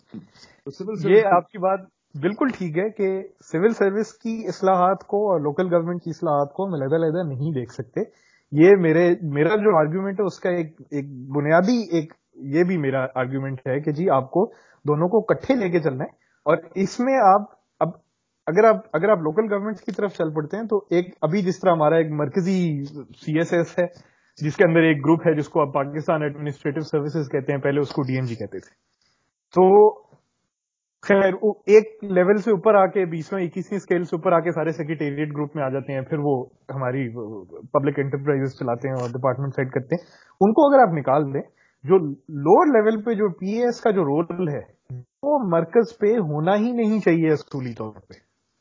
Speaker 2: یہ آپ کی بات بالکل ٹھیک ہے کہ سول سروس کی اصلاحات کو اور لوکل گورنمنٹ کی اصلاحات کو ہم علیحدہ علیحدہ نہیں دیکھ سکتے. یہ میرے میرا جو آرگیومنٹ ہے اس کا ایک ایک بنیادی ایک یہ بھی میرا آرگیومنٹ ہے کہ جی آپ کو دونوں کو کٹھے لے کے چلنا ہے. اور اس میں آپ اب اگر آپ اگر آپ لوکل گورنمنٹ کی طرف چل پڑتے ہیں تو ایک ابھی جس طرح ہمارا ایک مرکزی سی ایس ایس ہے جس کے اندر ایک گروپ ہے جس کو آپ پاکستان ایڈمنسٹریٹو سروسز کہتے ہیں, پہلے اس کو ڈی ایم جی کہتے تھے. تو خیر ایک لیول سے اوپر آ کے بیسویں اکیسویں اسکیل سے اوپر آ کے سارے سیکریٹریٹ گروپ میں آ جاتے ہیں, پھر وہ ہماری پبلک انٹرپرائز چلاتے ہیں اور ڈپارٹمنٹ سیٹ کرتے ہیں. ان کو اگر آپ نکال دیں, جو لوور لیول پہ جو پی اے ایس کا جو رول ہے وہ مرکز پہ ہونا ہی نہیں چاہیے اصولی طور پہ.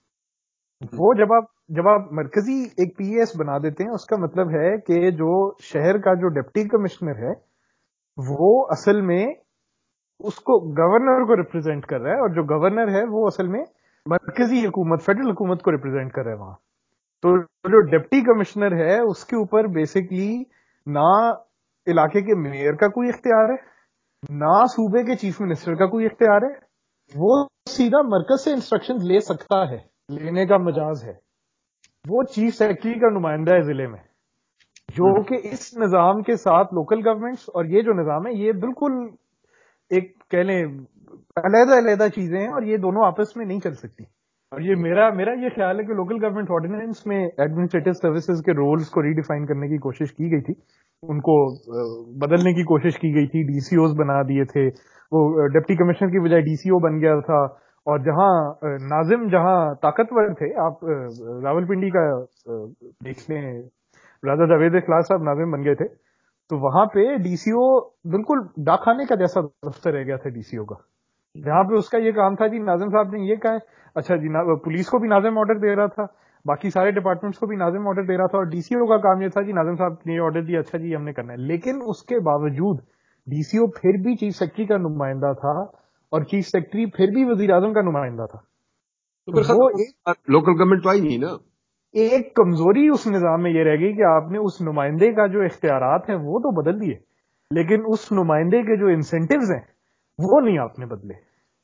Speaker 2: وہ جب آپ جب آپ مرکزی ایک پی اے ایس بنا دیتے ہیں, اس کا مطلب ہے کہ جو شہر کا جو ڈپٹی کمشنر ہے وہ اصل میں اس کو گورنر کو ریپرزینٹ کر رہا ہے, اور جو گورنر ہے وہ اصل میں مرکزی حکومت فیڈرل حکومت کو ریپرزینٹ کر رہا ہے وہاں. تو جو ڈپٹی کمشنر ہے اس کے اوپر بیسکلی نہ علاقے کے میئر کا کوئی اختیار ہے, نہ صوبے کے چیف منسٹر کا کوئی اختیار ہے. وہ سیدھا مرکز سے انسٹرکشن لے سکتا ہے, لینے کا مجاز ہے. وہ چیف سیکرٹری کا نمائندہ ہے ضلع میں, جو کہ اس نظام کے ساتھ لوکل گورنمنٹس اور یہ جو نظام ہے یہ بالکل ایک کہہ لیں علیحدہ علیحدہ چیزیں ہیں, اور یہ دونوں آپس میں نہیں چل سکتی. اور یہ میرا میرا یہ خیال ہے کہ لوکل گورنمنٹ آرڈیننس میں ایڈمنسٹریٹو سروسز کے رولز کو ریڈیفائن کرنے کی کوشش کی گئی تھی, ان کو بدلنے کی کوشش کی گئی تھی, ڈی سی اوز بنا دیے تھے, وہ ڈپٹی کمشنر کی بجائے ڈی سی او بن گیا تھا. اور جہاں ناظم جہاں طاقتور تھے, آپ راول پنڈی کا دیکھ لیں, راجا جاوید اخلاق صاحب ناظم بن گئے تھے, تو وہاں پہ ڈی سی او بالکل ڈاکخانے کا جیسا دفتر رہ گیا تھا ڈی سی او کا. جہاں پہ اس کا یہ کام تھا جی ناظم صاحب نے یہ کہا ہے اچھا جی پولیس کو بھی ناظم آرڈر دے رہا تھا, باقی سارے ڈپارٹمنٹس کو بھی ناظم آرڈر دے رہا تھا, اور ڈی سی او کا کام یہ تھا جی ناظم صاحب نے آرڈر دیا اچھا جی ہم نے کرنا ہے. لیکن اس کے باوجود ڈی سی او پھر بھی چیف سیکرٹری کا نمائندہ تھا اور چیف سیکرٹری پھر بھی وزیر اعظم کا نمائندہ تھا.
Speaker 1: تو وہ لوکل گورنمنٹ تو آئی نہیں نا.
Speaker 2: ایک کمزوری اس نظام میں یہ رہ گئی کہ آپ نے اس نمائندے کا جو اختیارات ہیں وہ تو بدل دیے, لیکن اس نمائندے کے جو انسینٹیوز ہیں وہ نہیں آپ نے بدلے.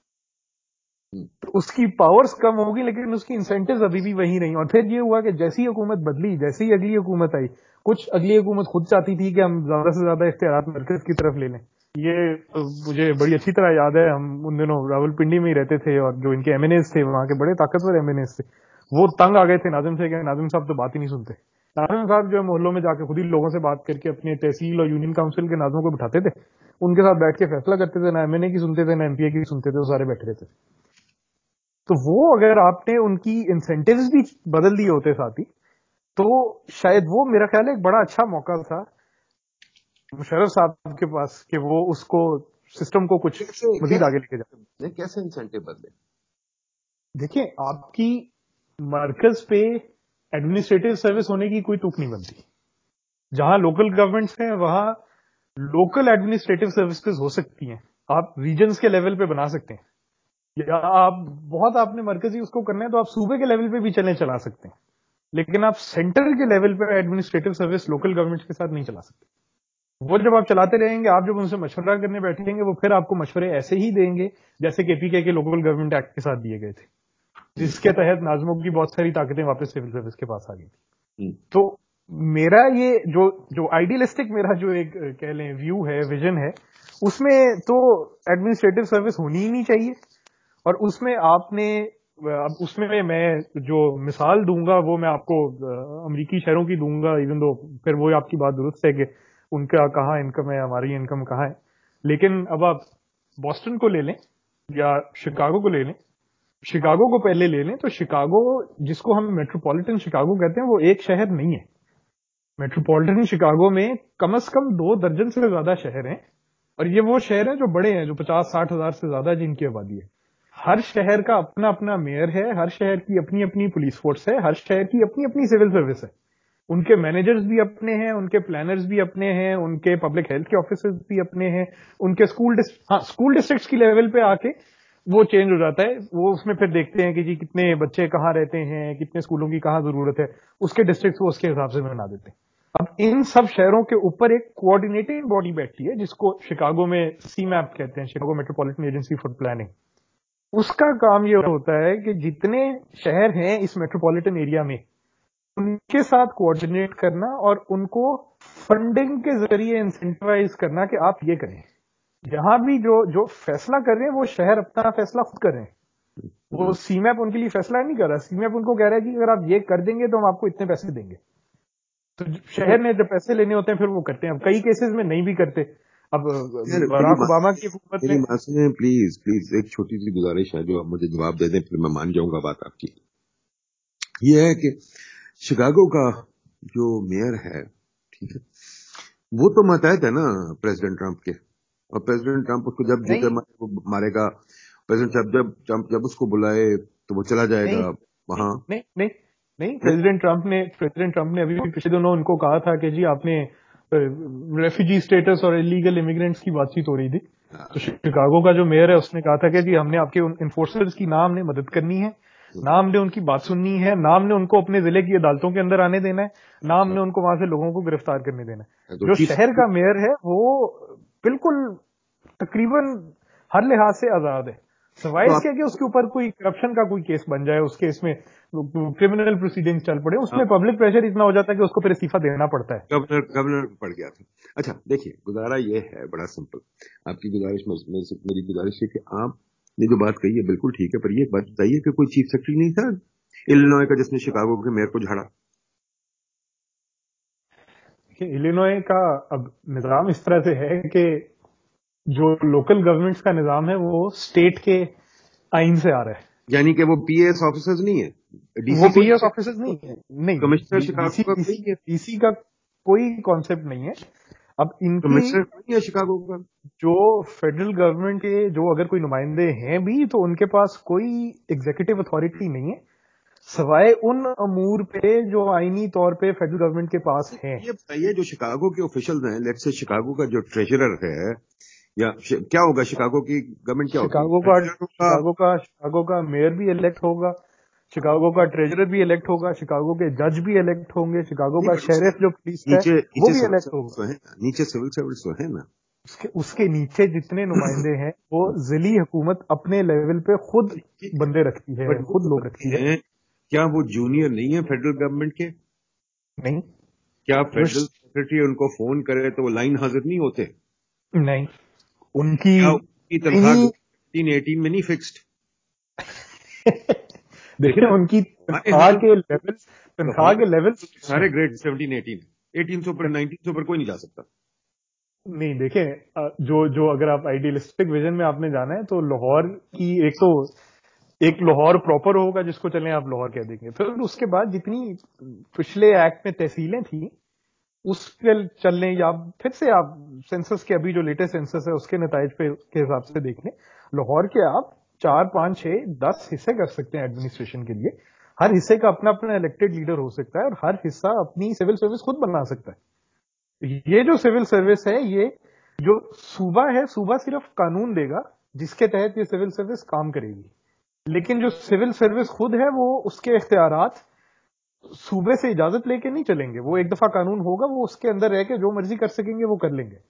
Speaker 2: تو اس کی پاورز کم ہوگی لیکن اس کی انسینٹیوز ابھی بھی وہی رہی. اور پھر یہ ہوا کہ جیسی حکومت بدلی, جیسی اگلی حکومت آئی, کچھ اگلی حکومت خود چاہتی تھی کہ ہم زیادہ سے زیادہ اختیارات مرکز کی طرف لے لیں. یہ مجھے بڑی اچھی طرح یاد ہے, ہم ان دنوں راول پنڈی میں ہی رہتے تھے اور جو ان کے ایم این ایز تھے وہاں کے بڑے طاقتور ایم این ایز تھے, وہ تنگ آ گئے تھے ناظم سے کہ ناظم صاحب تو بات ہی نہیں سنتے. ناظم صاحب جو محلوں میں جا کے خود ہی لوگوں سے بات کر کے اپنے تحصیل اور یونین کاؤنسل کے ناظموں کو بٹھاتے تھے, ان کے ساتھ بیٹھ کے فیصلہ کرتے تھے, نہ ایم این اے کی سنتے تھے نہ ایم پی اے کی سنتے تھے, وہ سارے بیٹھے رہتے تھے. تو وہ اگر آپ نے ان کی انسینٹیوز بھی بدل دیے ہوتے ساتھ ہی تو شاید وہ میرا خیال ہے ایک بڑا اچھا موقع تھا مشرف صاحب کے پاس کہ وہ اس کو سسٹم کو کچھ مزید آگے لے کے جائے.
Speaker 1: کیسے انسینٹیو بدلے؟
Speaker 2: دیکھیں آپ کی مرکز پہ ایڈمنسٹریٹو سروس ہونے کی کوئی ٹوک نہیں بنتی. جہاں لوکل گورنمنٹس ہیں وہاں لوکل ایڈمنسٹریٹو سروسز ہو سکتی ہیں, آپ ریجنز کے لیول پہ بنا سکتے ہیں, یا آپ بہت آپ نے مرکزی اس کو کرنا ہے تو آپ صوبے کے لیول پہ بھی چلیں چلا سکتے ہیں, لیکن آپ سینٹر کے لیول پہ ایڈمنسٹریٹو سروس لوکل گورنمنٹ کے ساتھ نہیں چلا سکتے. وہ جب آپ چلاتے رہیں گے, آپ جب ان سے مشورہ کرنے بیٹھیں گے, وہ پھر آپ کو مشورے ایسے ہی دیں گے جیسے کہ پی کے کے لوکل گورنمنٹ ایکٹ کے ساتھ دیے گئے تھے, جس کے تحت ناظموں کی بہت ساری طاقتیں واپس سول سروس کے پاس آ گئی تھی. تو میرا یہ جو جو آئیڈیلسٹک میرا جو ایک کہہ لیں ویو ہے, ویژن ہے, اس میں تو ایڈمنسٹریٹو سروس ہونی ہی نہیں چاہیے. اور اس میں آپ نے اب اس میں میں جو مثال دوں گا وہ میں آپ کو امریکی شہروں کی دوں گا, ایون دو پھر وہ آپ کی بات درست ہے کہ ان کا کہاں انکم ہے, ہماری انکم کہاں ہے. لیکن اب آپ بوسٹن کو لے لیں یا شکاگو کو لے لیں, شکاگو کو پہلے لے لیں, تو شکاگو جس کو ہم میٹروپولیٹن شکاگو کہتے ہیں وہ ایک شہر نہیں ہے. میٹروپولیٹن شکاگو میں کم از کم دو درجن سے زیادہ شہر ہیں, اور یہ وہ شہر ہیں جو بڑے ہیں, جو پچاس ساٹھ ہزار سے زیادہ جن کی آبادی ہے. ہر شہر کا اپنا اپنا میئر ہے, ہر شہر کی اپنی اپنی پولیس فورس ہے, ہر شہر کی اپنی اپنی سول سروس ہے. ان کے مینیجرز بھی اپنے ہیں, ان کے پلانرز بھی اپنے ہیں, ان کے پبلک ہیلتھ کے آفیسرز بھی اپنے ہیں, ان کے اسکول ہاں اسکول ڈسٹرکٹس کی لیول پہ آ کے وہ چینج ہو جاتا ہے. وہ اس میں پھر دیکھتے ہیں کہ جی کتنے بچے کہاں رہتے ہیں, کتنے اسکولوں کی کہاں ضرورت ہے, اس کے ڈسٹرکٹس وہ اس کے حساب سے بنا دیتے ہیں. اب ان سب شہروں کے اوپر ایک کوآرڈینیٹنگ باڈی بیٹھتی ہے جس کو شکاگو میں سی میپ کہتے ہیں, Chicago metropolitan agency for planning. اس کا کام یہ ہوتا ہے کہ جتنے شہر ہیں اس میٹروپولیٹن ایریا میں ان کے ساتھ کوآرڈینیٹ کرنا اور ان کو فنڈنگ کے ذریعے انسینٹیوائز کرنا کہ آپ یہ کریں. جہاں بھی جو جو فیصلہ کر رہے ہیں وہ شہر اپنا فیصلہ خود کر رہے ہیں, وہ سی میپ ان کے لیے فیصلہ نہیں کر رہا. سی میپ ان کو کہہ رہا ہے کہ اگر آپ یہ کر دیں گے تو ہم آپ کو اتنے پیسے دیں گے. تو شہر نے جب پیسے لینے ہوتے ہیں پھر وہ کرتے ہیں. اب کئی کیسز میں نہیں بھی کرتے. اب باراک اوباما کی حکومت میں
Speaker 1: پلیز پلیز ایک چھوٹی سی گزارش ہے جو آپ مجھے جواب دے دیں, پھر میں مان جاؤں گا بات آپ کی. یہ ہے کہ شکاگو کا جو میئر ہے, ٹھیک ہے, وہ تو ماتحت ہے نا پریزیڈنٹ ٹرمپ کے, اور پریزیڈنٹ ٹرمپ اس کو جب جی کر مارے گا, پریزیڈنٹ صاحب جب ٹرمپ جب اس کو بلائے تو وہ چلا جائے گا وہاں.
Speaker 2: نہیں نہیں نہیں پریزیڈنٹ ٹرمپ نے پریزیڈنٹ ٹرمپ نے ابھی بھی پچھلے دنوں ان کو کہا تھا کہ جی آپ نے ریفیوجی اسٹیٹس اور انلیگل امیگرینٹس کی بات چیت ہو رہی تھی, تو شکاگو کا جو میئر ہے اس نے کہا تھا کہ جی ہم نے آپ کے انفورسرز کی نام نے مدد کرنی ہے, نام نے ان کی بات سننی ہے, نام نے ان کو اپنے ضلع کی عدالتوں کے اندر آنے دینا ہے, نام نے ان کو وہاں سے لوگوں کو گرفتار کرنے دینا ہے. جو شہر کا میئر ہے وہ بالکل تقریباً ہر لحاظ سے آزاد ہے, سوائے اس کے کہ اس کے اوپر کوئی کرپشن کا کوئی کیس بن جائے, اس کیس میں کرمنل پروسیڈنگ چل پڑے, اس میں پبلک پریشر اتنا ہو جاتا ہے کہ اس کو پھر استعفیٰ دینا پڑتا ہے.
Speaker 1: گورنر گورنر پڑ گیا تھا. اچھا دیکھیے, گزارا یہ ہے بڑا سمپل. آپ کی گزارش میری گزارش ہے کہ آپ نے جو بات کہی ہے بالکل ٹھیک ہے, پر یہ بات بتائیے کہ کوئی چیف سیکرٹری نہیں تھا الینوائے کا جس نے شکاگو کے میئر کو جھاڑا؟
Speaker 2: الینوائے کا اب نظام اس طرح سے ہے کہ جو لوکل گورنمنٹس کا نظام ہے وہ اسٹیٹ کے آئین سے آ رہا ہے,
Speaker 1: یعنی کہ وہ پی ایس آفیسرز نہیں ہے,
Speaker 2: وہ پی ایس آفیسرز نہیں ہے, نہیں
Speaker 1: کمشنر شکاگو کا
Speaker 2: ڈی سی کا کوئی کانسیپٹ نہیں ہے. اب ان کی
Speaker 1: شکاگو کا
Speaker 2: جو فیڈرل گورنمنٹ کے جو اگر کوئی نمائندے ہیں بھی تو ان کے پاس کوئی ایگزیکٹو اتھارٹی نہیں ہے سوائے ان امور پہ جو آئینی طور پہ فیڈرل گورنمنٹ کے پاس ہیں.
Speaker 1: یہ بتائیے جو شکاگو کے آفیشلز ہیں، لیٹس سے شکاگو کا جو ٹریجرر ہے یا کیا ہوگا، شکاگو کی گورنمنٹ کیا ہوگی؟
Speaker 2: شکاگو کا شکاگو کا شکاگو کا میئر بھی الیکٹ ہوگا، شکاگو کا ٹریجرر بھی الیکٹ ہوگا، شکاگو کے جج بھی الیکٹ ہوں گے، شکاگو کا شیرف جو پولیس ہے وہ بھی الیکٹ ہوگا.
Speaker 1: نیچے سول سروس تو ہے نا،
Speaker 2: اس کے نیچے جتنے نمائندے ہیں وہ ضلعی حکومت اپنے لیول پہ خود بندے رکھتی ہے، خود لوگ رکھتی ہے.
Speaker 1: کیا وہ جونیئر نہیں ہے فیڈرل گورنمنٹ کے؟
Speaker 2: نہیں.
Speaker 1: کیا فیڈرل سیکرٹری ان کو فون کرے تو وہ لائن حاضر نہیں ہوتے؟
Speaker 2: نہیں. ان کی
Speaker 1: تنخواہ ایٹین میں نہیں فکسڈ؟
Speaker 2: دیکھیں ان کی تنخواہ کے لیول تنخواہ کے لیول
Speaker 1: سارے گریڈ سیونٹین ایٹین ایٹین سو پر نائنٹین سو پر کوئی نہیں جا سکتا.
Speaker 2: نہیں دیکھیں جو جو اگر آپ آئیڈیلسٹک ویژن میں آپ نے جانا ہے تو لاہور کی ایک تو ایک لاہور پراپر ہوگا جس کو چلیں آپ لاہور کہہ دیں گے، پھر اس کے بعد جتنی پچھلے ایکٹ میں تحصیلیں تھیں اس پہ چل لیں یا پھر سے آپ سینسس کے ابھی جو لیٹسٹ سینسس ہے اس کے نتائج پہ کے حساب سے دیکھ لیں، لاہور کے آپ چار پانچ چھ دس حصے کر سکتے ہیں ایڈمنسٹریشن کے لیے. ہر حصے کا اپنا اپنا الیکٹڈ لیڈر ہو سکتا ہے اور ہر حصہ اپنی سول سروس خود بنا سکتا ہے. یہ جو سول سروس ہے یہ جو صوبہ ہے صوبہ صرف قانون دے گا جس کے تحت یہ سول سروس کام کرے گی، لیکن جو سول سروس خود ہے وہ اس کے اختیارات صوبے سے اجازت لے کے نہیں چلیں گے. وہ ایک دفعہ قانون ہوگا وہ اس کے اندر رہ کے جو مرضی کر سکیں گے وہ کر لیں گے.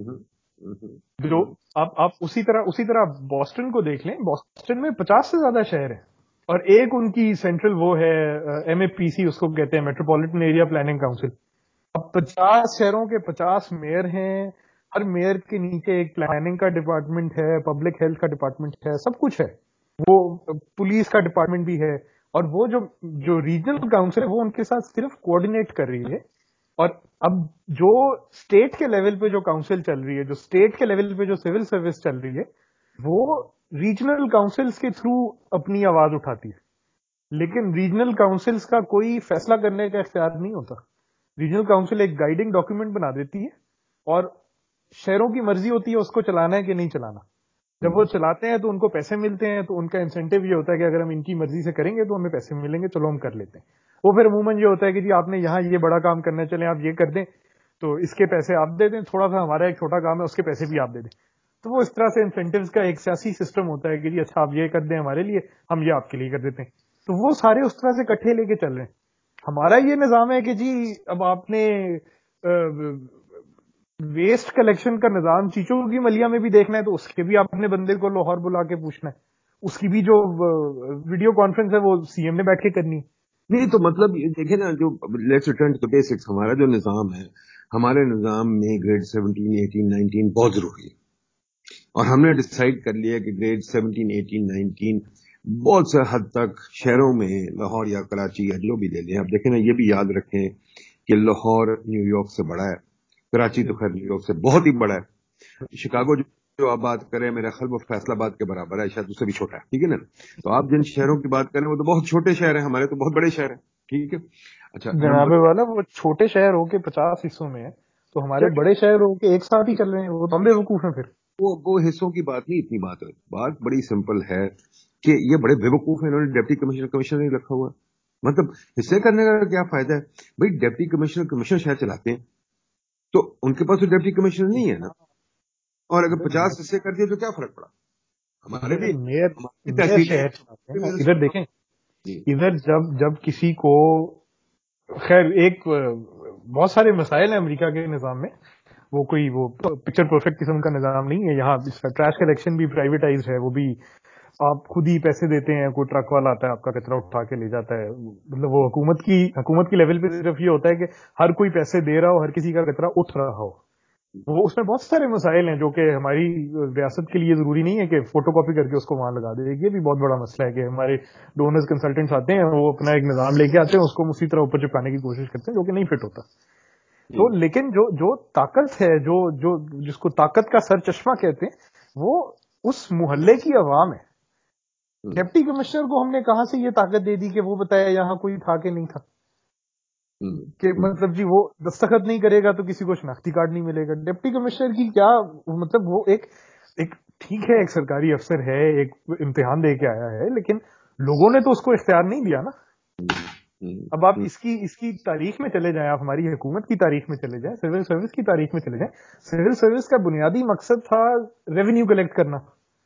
Speaker 2: جو آپ آپ اسی طرح اسی طرح بوسٹن کو دیکھ لیں، بوسٹن میں پچاس سے زیادہ شہر ہیں اور ایک ان کی سینٹرل وہ ہے ایم اے پی سی اس کو کہتے ہیں، میٹروپولیٹن ایریا پلاننگ کاؤنسل. اب پچاس شہروں کے پچاس میئر ہیں، ہر میئر کے نیچے ایک پلاننگ کا ڈپارٹمنٹ ہے، پبلک ہیلتھ کا ڈپارٹمنٹ ہے، سب کچھ ہے. وہ پولیس کا ڈپارٹمنٹ بھی ہے اور وہ جو جو ریجنل کاؤنسل ہے وہ ان کے ساتھ صرف کوآرڈینیٹ کر رہی ہے. اور اب جو اسٹیٹ کے لیول پہ جو کاؤنسل چل رہی ہے، جو اسٹیٹ کے لیول پہ جو سول سروس چل رہی ہے وہ ریجنل کاؤنسلز کے تھرو اپنی آواز اٹھاتی ہے، لیکن ریجنل کاؤنسلز کا کوئی فیصلہ کرنے کا اختیار نہیں ہوتا. ریجنل کاؤنسل ایک گائیڈنگ ڈاکیومنٹ بنا دیتی ہے اور شہروں کی مرضی ہوتی ہے اس کو چلانا ہے کہ نہیں چلانا. جب وہ چلاتے ہیں تو ان کو پیسے ملتے ہیں، تو ان کا انسینٹیو یہ ہوتا ہے کہ اگر ہم ان کی مرضی سے کریں گے تو ہمیں پیسے ملیں گے، چلو ہم کر لیتے ہیں. وہ پھر عموماً یہ ہوتا ہے کہ جی آپ نے یہاں یہ بڑا کام کرنا چلیں آپ یہ کر دیں تو اس کے پیسے آپ دے دیں، تھوڑا سا ہمارا ایک چھوٹا کام ہے اس کے پیسے بھی آپ دے دیں. تو وہ اس طرح سے انسینٹیوز کا ایک سیاسی سسٹم ہوتا ہے کہ جی اچھا آپ یہ کر دیں ہمارے لیے، ہم یہ آپ کے لیے کر دیتے ہیں. تو وہ سارے اس طرح سے اکٹھے لے کے چل رہے ہیں. ہمارا یہ نظام ہے کہ جی اب آپ نے ویسٹ کلیکشن کا نظام چیچو کی ملیا میں بھی دیکھنا ہے تو اس کے بھی آپ اپنے بندے کو لاہور بلا کے پوچھنا ہے، اس کی بھی جو ویڈیو کانفرنس ہے وہ سی ایم نے بیٹھ کے کرنی ہے.
Speaker 1: نہیں تو مطلب دیکھیں نا، جو لیٹس ریٹرن ٹو بیسکس، ہمارا جو نظام ہے، ہمارے نظام میں گریڈ سیونٹین ایٹین نائنٹین بہت ضروری ہے اور ہم نے ڈیسائیڈ کر لیا کہ گریڈ سیونٹین ایٹین نائنٹین بہت سے حد تک شہروں میں لاہور یا کراچی یا جو بھی لے لیں. اب دیکھیں نا یہ بھی یاد رکھیں کہ لاہور نیو یارک سے بڑا ہے، کراچی تو خیر نیو یارک سے بہت ہی بڑا ہے، شکاگو جو آپ بات کریں میرا خیال وہ فیصلہ آباد کے برابر ہے، شاید اس سے بھی چھوٹا ہے، ٹھیک ہے نا. تو آپ جن شہروں کی بات کریں وہ تو بہت چھوٹے شہر ہیں، ہمارے تو بہت بڑے شہر ہیں، ٹھیک ہے. اچھا
Speaker 2: جناب والا وہ چھوٹے شہر ہو کے پچاس حصوں میں ہے تو ہمارے بڑے شہر ہو کے ایک ساتھ ہی چل رہے ہیں، وہ تو بے وقوف ہیں. پھر
Speaker 1: وہ وہ حصوں کی بات نہیں، اتنی بات ہے، بات بڑی سمپل ہے کہ یہ بڑے بے وقوف ہیں، انہوں نے ڈپٹی کمشنر کمشنر نہیں رکھا ہوا. مطلب حصے کرنے کا کیا فائدہ ہے بھائی؟ ڈپٹی کمشنر کمشنر شہر چلاتے ہیں تو ان کے پاس تو ڈپٹی کمشنر نہیں ہے نا، اور اگر پچاس حصے کر دیے تو کیا فرق پڑا؟ ہمارے بھی
Speaker 2: ادھر دیکھیں، ادھر جب جب کسی کو خیر ایک بہت سارے مسائل ہیں امریکہ کے نظام میں، وہ کوئی وہ پکچر پرفیکٹ قسم کا نظام نہیں ہے. یہاں ٹریش کلیکشن بھی پرائیویٹائز ہے، وہ بھی آپ خود ہی پیسے دیتے ہیں، کوئی ٹرک والا آتا ہے آپ کا کچرا اٹھا کے لے جاتا ہے. مطلب وہ حکومت کی حکومت کی لیول پہ صرف یہ ہوتا ہے کہ ہر کوئی پیسے دے رہا ہو، ہر کسی کا کچرا اٹھ رہا ہو. وہ اس میں بہت سارے مسائل ہیں جو کہ ہماری ریاست کے لیے ضروری نہیں ہے کہ فوٹو کاپی کر کے اس کو وہاں لگا دے. یہ بھی بہت بڑا مسئلہ ہے کہ ہمارے ڈونرز کنسلٹنٹس آتے ہیں، وہ اپنا ایک نظام لے کے آتے ہیں، اس کو اسی طرح اوپر چپکانے کی کوشش کرتے ہیں جو کہ نہیں فٹ ہوتا. تو لیکن جو جو طاقت ہے، جو جو جس کو طاقت کا سر چشمہ کہتے ہیں، وہ اس محلے کی عوام ہے. ڈپٹی کمشنر کو ہم نے کہاں سے یہ طاقت دے دی کہ وہ بتایا یہاں کوئی تھا کہ نہیں تھا؟ کہ مطلب جی وہ دستخط نہیں کرے گا تو کسی کو شناختی کارڈ نہیں ملے گا. ڈپٹی کمشنر کی کیا مطلب, وہ ایک ایک ٹھیک ہے ایک سرکاری افسر ہے, ایک امتحان دے کے آیا ہے, لیکن لوگوں نے تو اس کو اختیار نہیں دیا نا. اب آپ اس کی اس کی تاریخ میں چلے جائیں, آپ ہماری حکومت کی تاریخ میں چلے جائیں, سول سروس کی تاریخ میں چلے جائیں. سول سروس کا بنیادی مقصد تھا ریونیو کلیکٹ کرنا.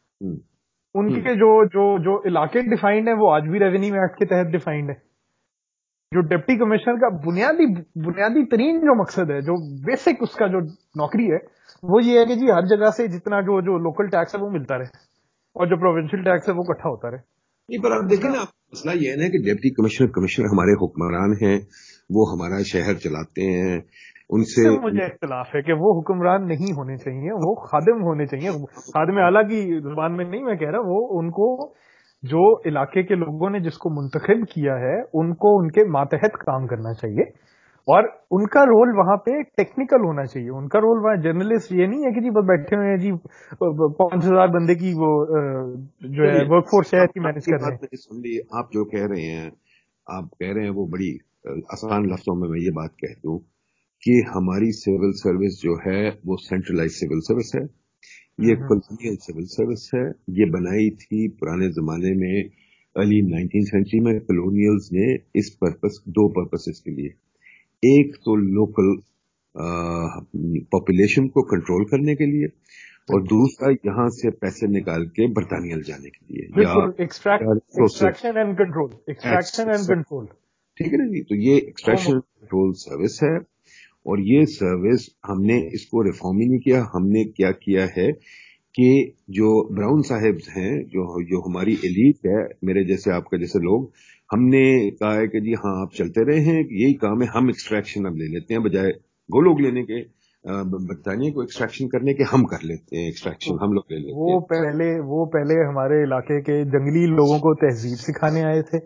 Speaker 2: ان کے جو جو جو علاقے ڈیفائنڈ ہیں وہ آج بھی ریونیو ایکٹ کے تحت ڈیفائنڈ ہے. جو ڈپٹی کمشنر کا بنیادی بنیادی ترین جو مقصد ہے, جو بیسک اس کا جو نوکری ہے, وہ یہ ہے کہ جی ہر جگہ سے جتنا جو جو لوکل ٹیکس ہے وہ ملتا رہے, اور جو پروونشل ٹیکس ہے وہ اکٹھا ہوتا رہے.
Speaker 1: نہیں, پر آپ دیکھیں نا, مسئلہ یہ ہے نا کہ ڈپٹی کمشنر کمشنر ہمارے حکمران ہیں, وہ ہمارا شہر چلاتے ہیں. ان سے
Speaker 2: مجھے اختلاف ہے کہ وہ حکمران نہیں ہونے چاہیے, وہ خادم ہونے چاہیے. خادم اعلیٰ کی زبان میں نہیں میں کہہ رہا, وہ ان کو جو علاقے کے لوگوں نے جس کو منتخب کیا ہے ان کو ان کے ماتحت کام کرنا چاہیے, اور ان کا رول وہاں پہ ٹیکنیکل ہونا چاہیے. ان کا رول وہاں جرنلسٹ یہ نہیں ہے کہ جی بس بیٹھے ہوئے ہیں جی پانچ ہزار بندے کی وہ جو ہے ورک فورس شہر کی مینج کر رہے ہیں.
Speaker 1: آپ جو کہہ رہے ہیں آپ کہہ رہے ہیں وہ بڑی آسان لفظوں میں میں یہ بات کہہ دوں کہ ہماری سول سروس جو ہے وہ سینٹرلائز سول سروس ہے. یہ کولونیل سول سروس ہے. یہ بنائی تھی پرانے زمانے میں, ارلی نائنٹین سینچری میں کولونیلز نے اس پرپس, دو پرپسز کے لیے. ایک تو لوکل پاپولیشن کو کنٹرول کرنے کے لیے, اور دوسرا یہاں سے پیسے نکال کے برطانیہ لے جانے کے لیے, یا
Speaker 2: extraction and control. Extraction and control,
Speaker 1: ٹھیک ہے نا جی. تو یہ ایکسٹریکشن کنٹرول سروس ہے, اور یہ سروس ہم نے اس کو ریفارم ہی نہیں کیا. ہم نے کیا کیا ہے کہ جو براؤن صاحب ہیں, جو جو ہماری ایلیٹ ہے, میرے جیسے آپ کا جیسے لوگ, ہم نے کہا ہے کہ جی ہاں آپ چلتے رہے ہیں, یہی کام ہے, ہم ایکسٹریکشن اب لے لیتے ہیں, بجائے وہ لوگ لینے کے, برطانیہ کو ایکسٹریکشن کرنے کے ہم کر لیتے ہیں ایکسٹریکشن, ہم لوگ لے لیتے ہیں.
Speaker 2: وہ پہلے وہ پہلے ہمارے علاقے کے جنگلی لوگوں کو تہذیب سکھانے آئے تھے.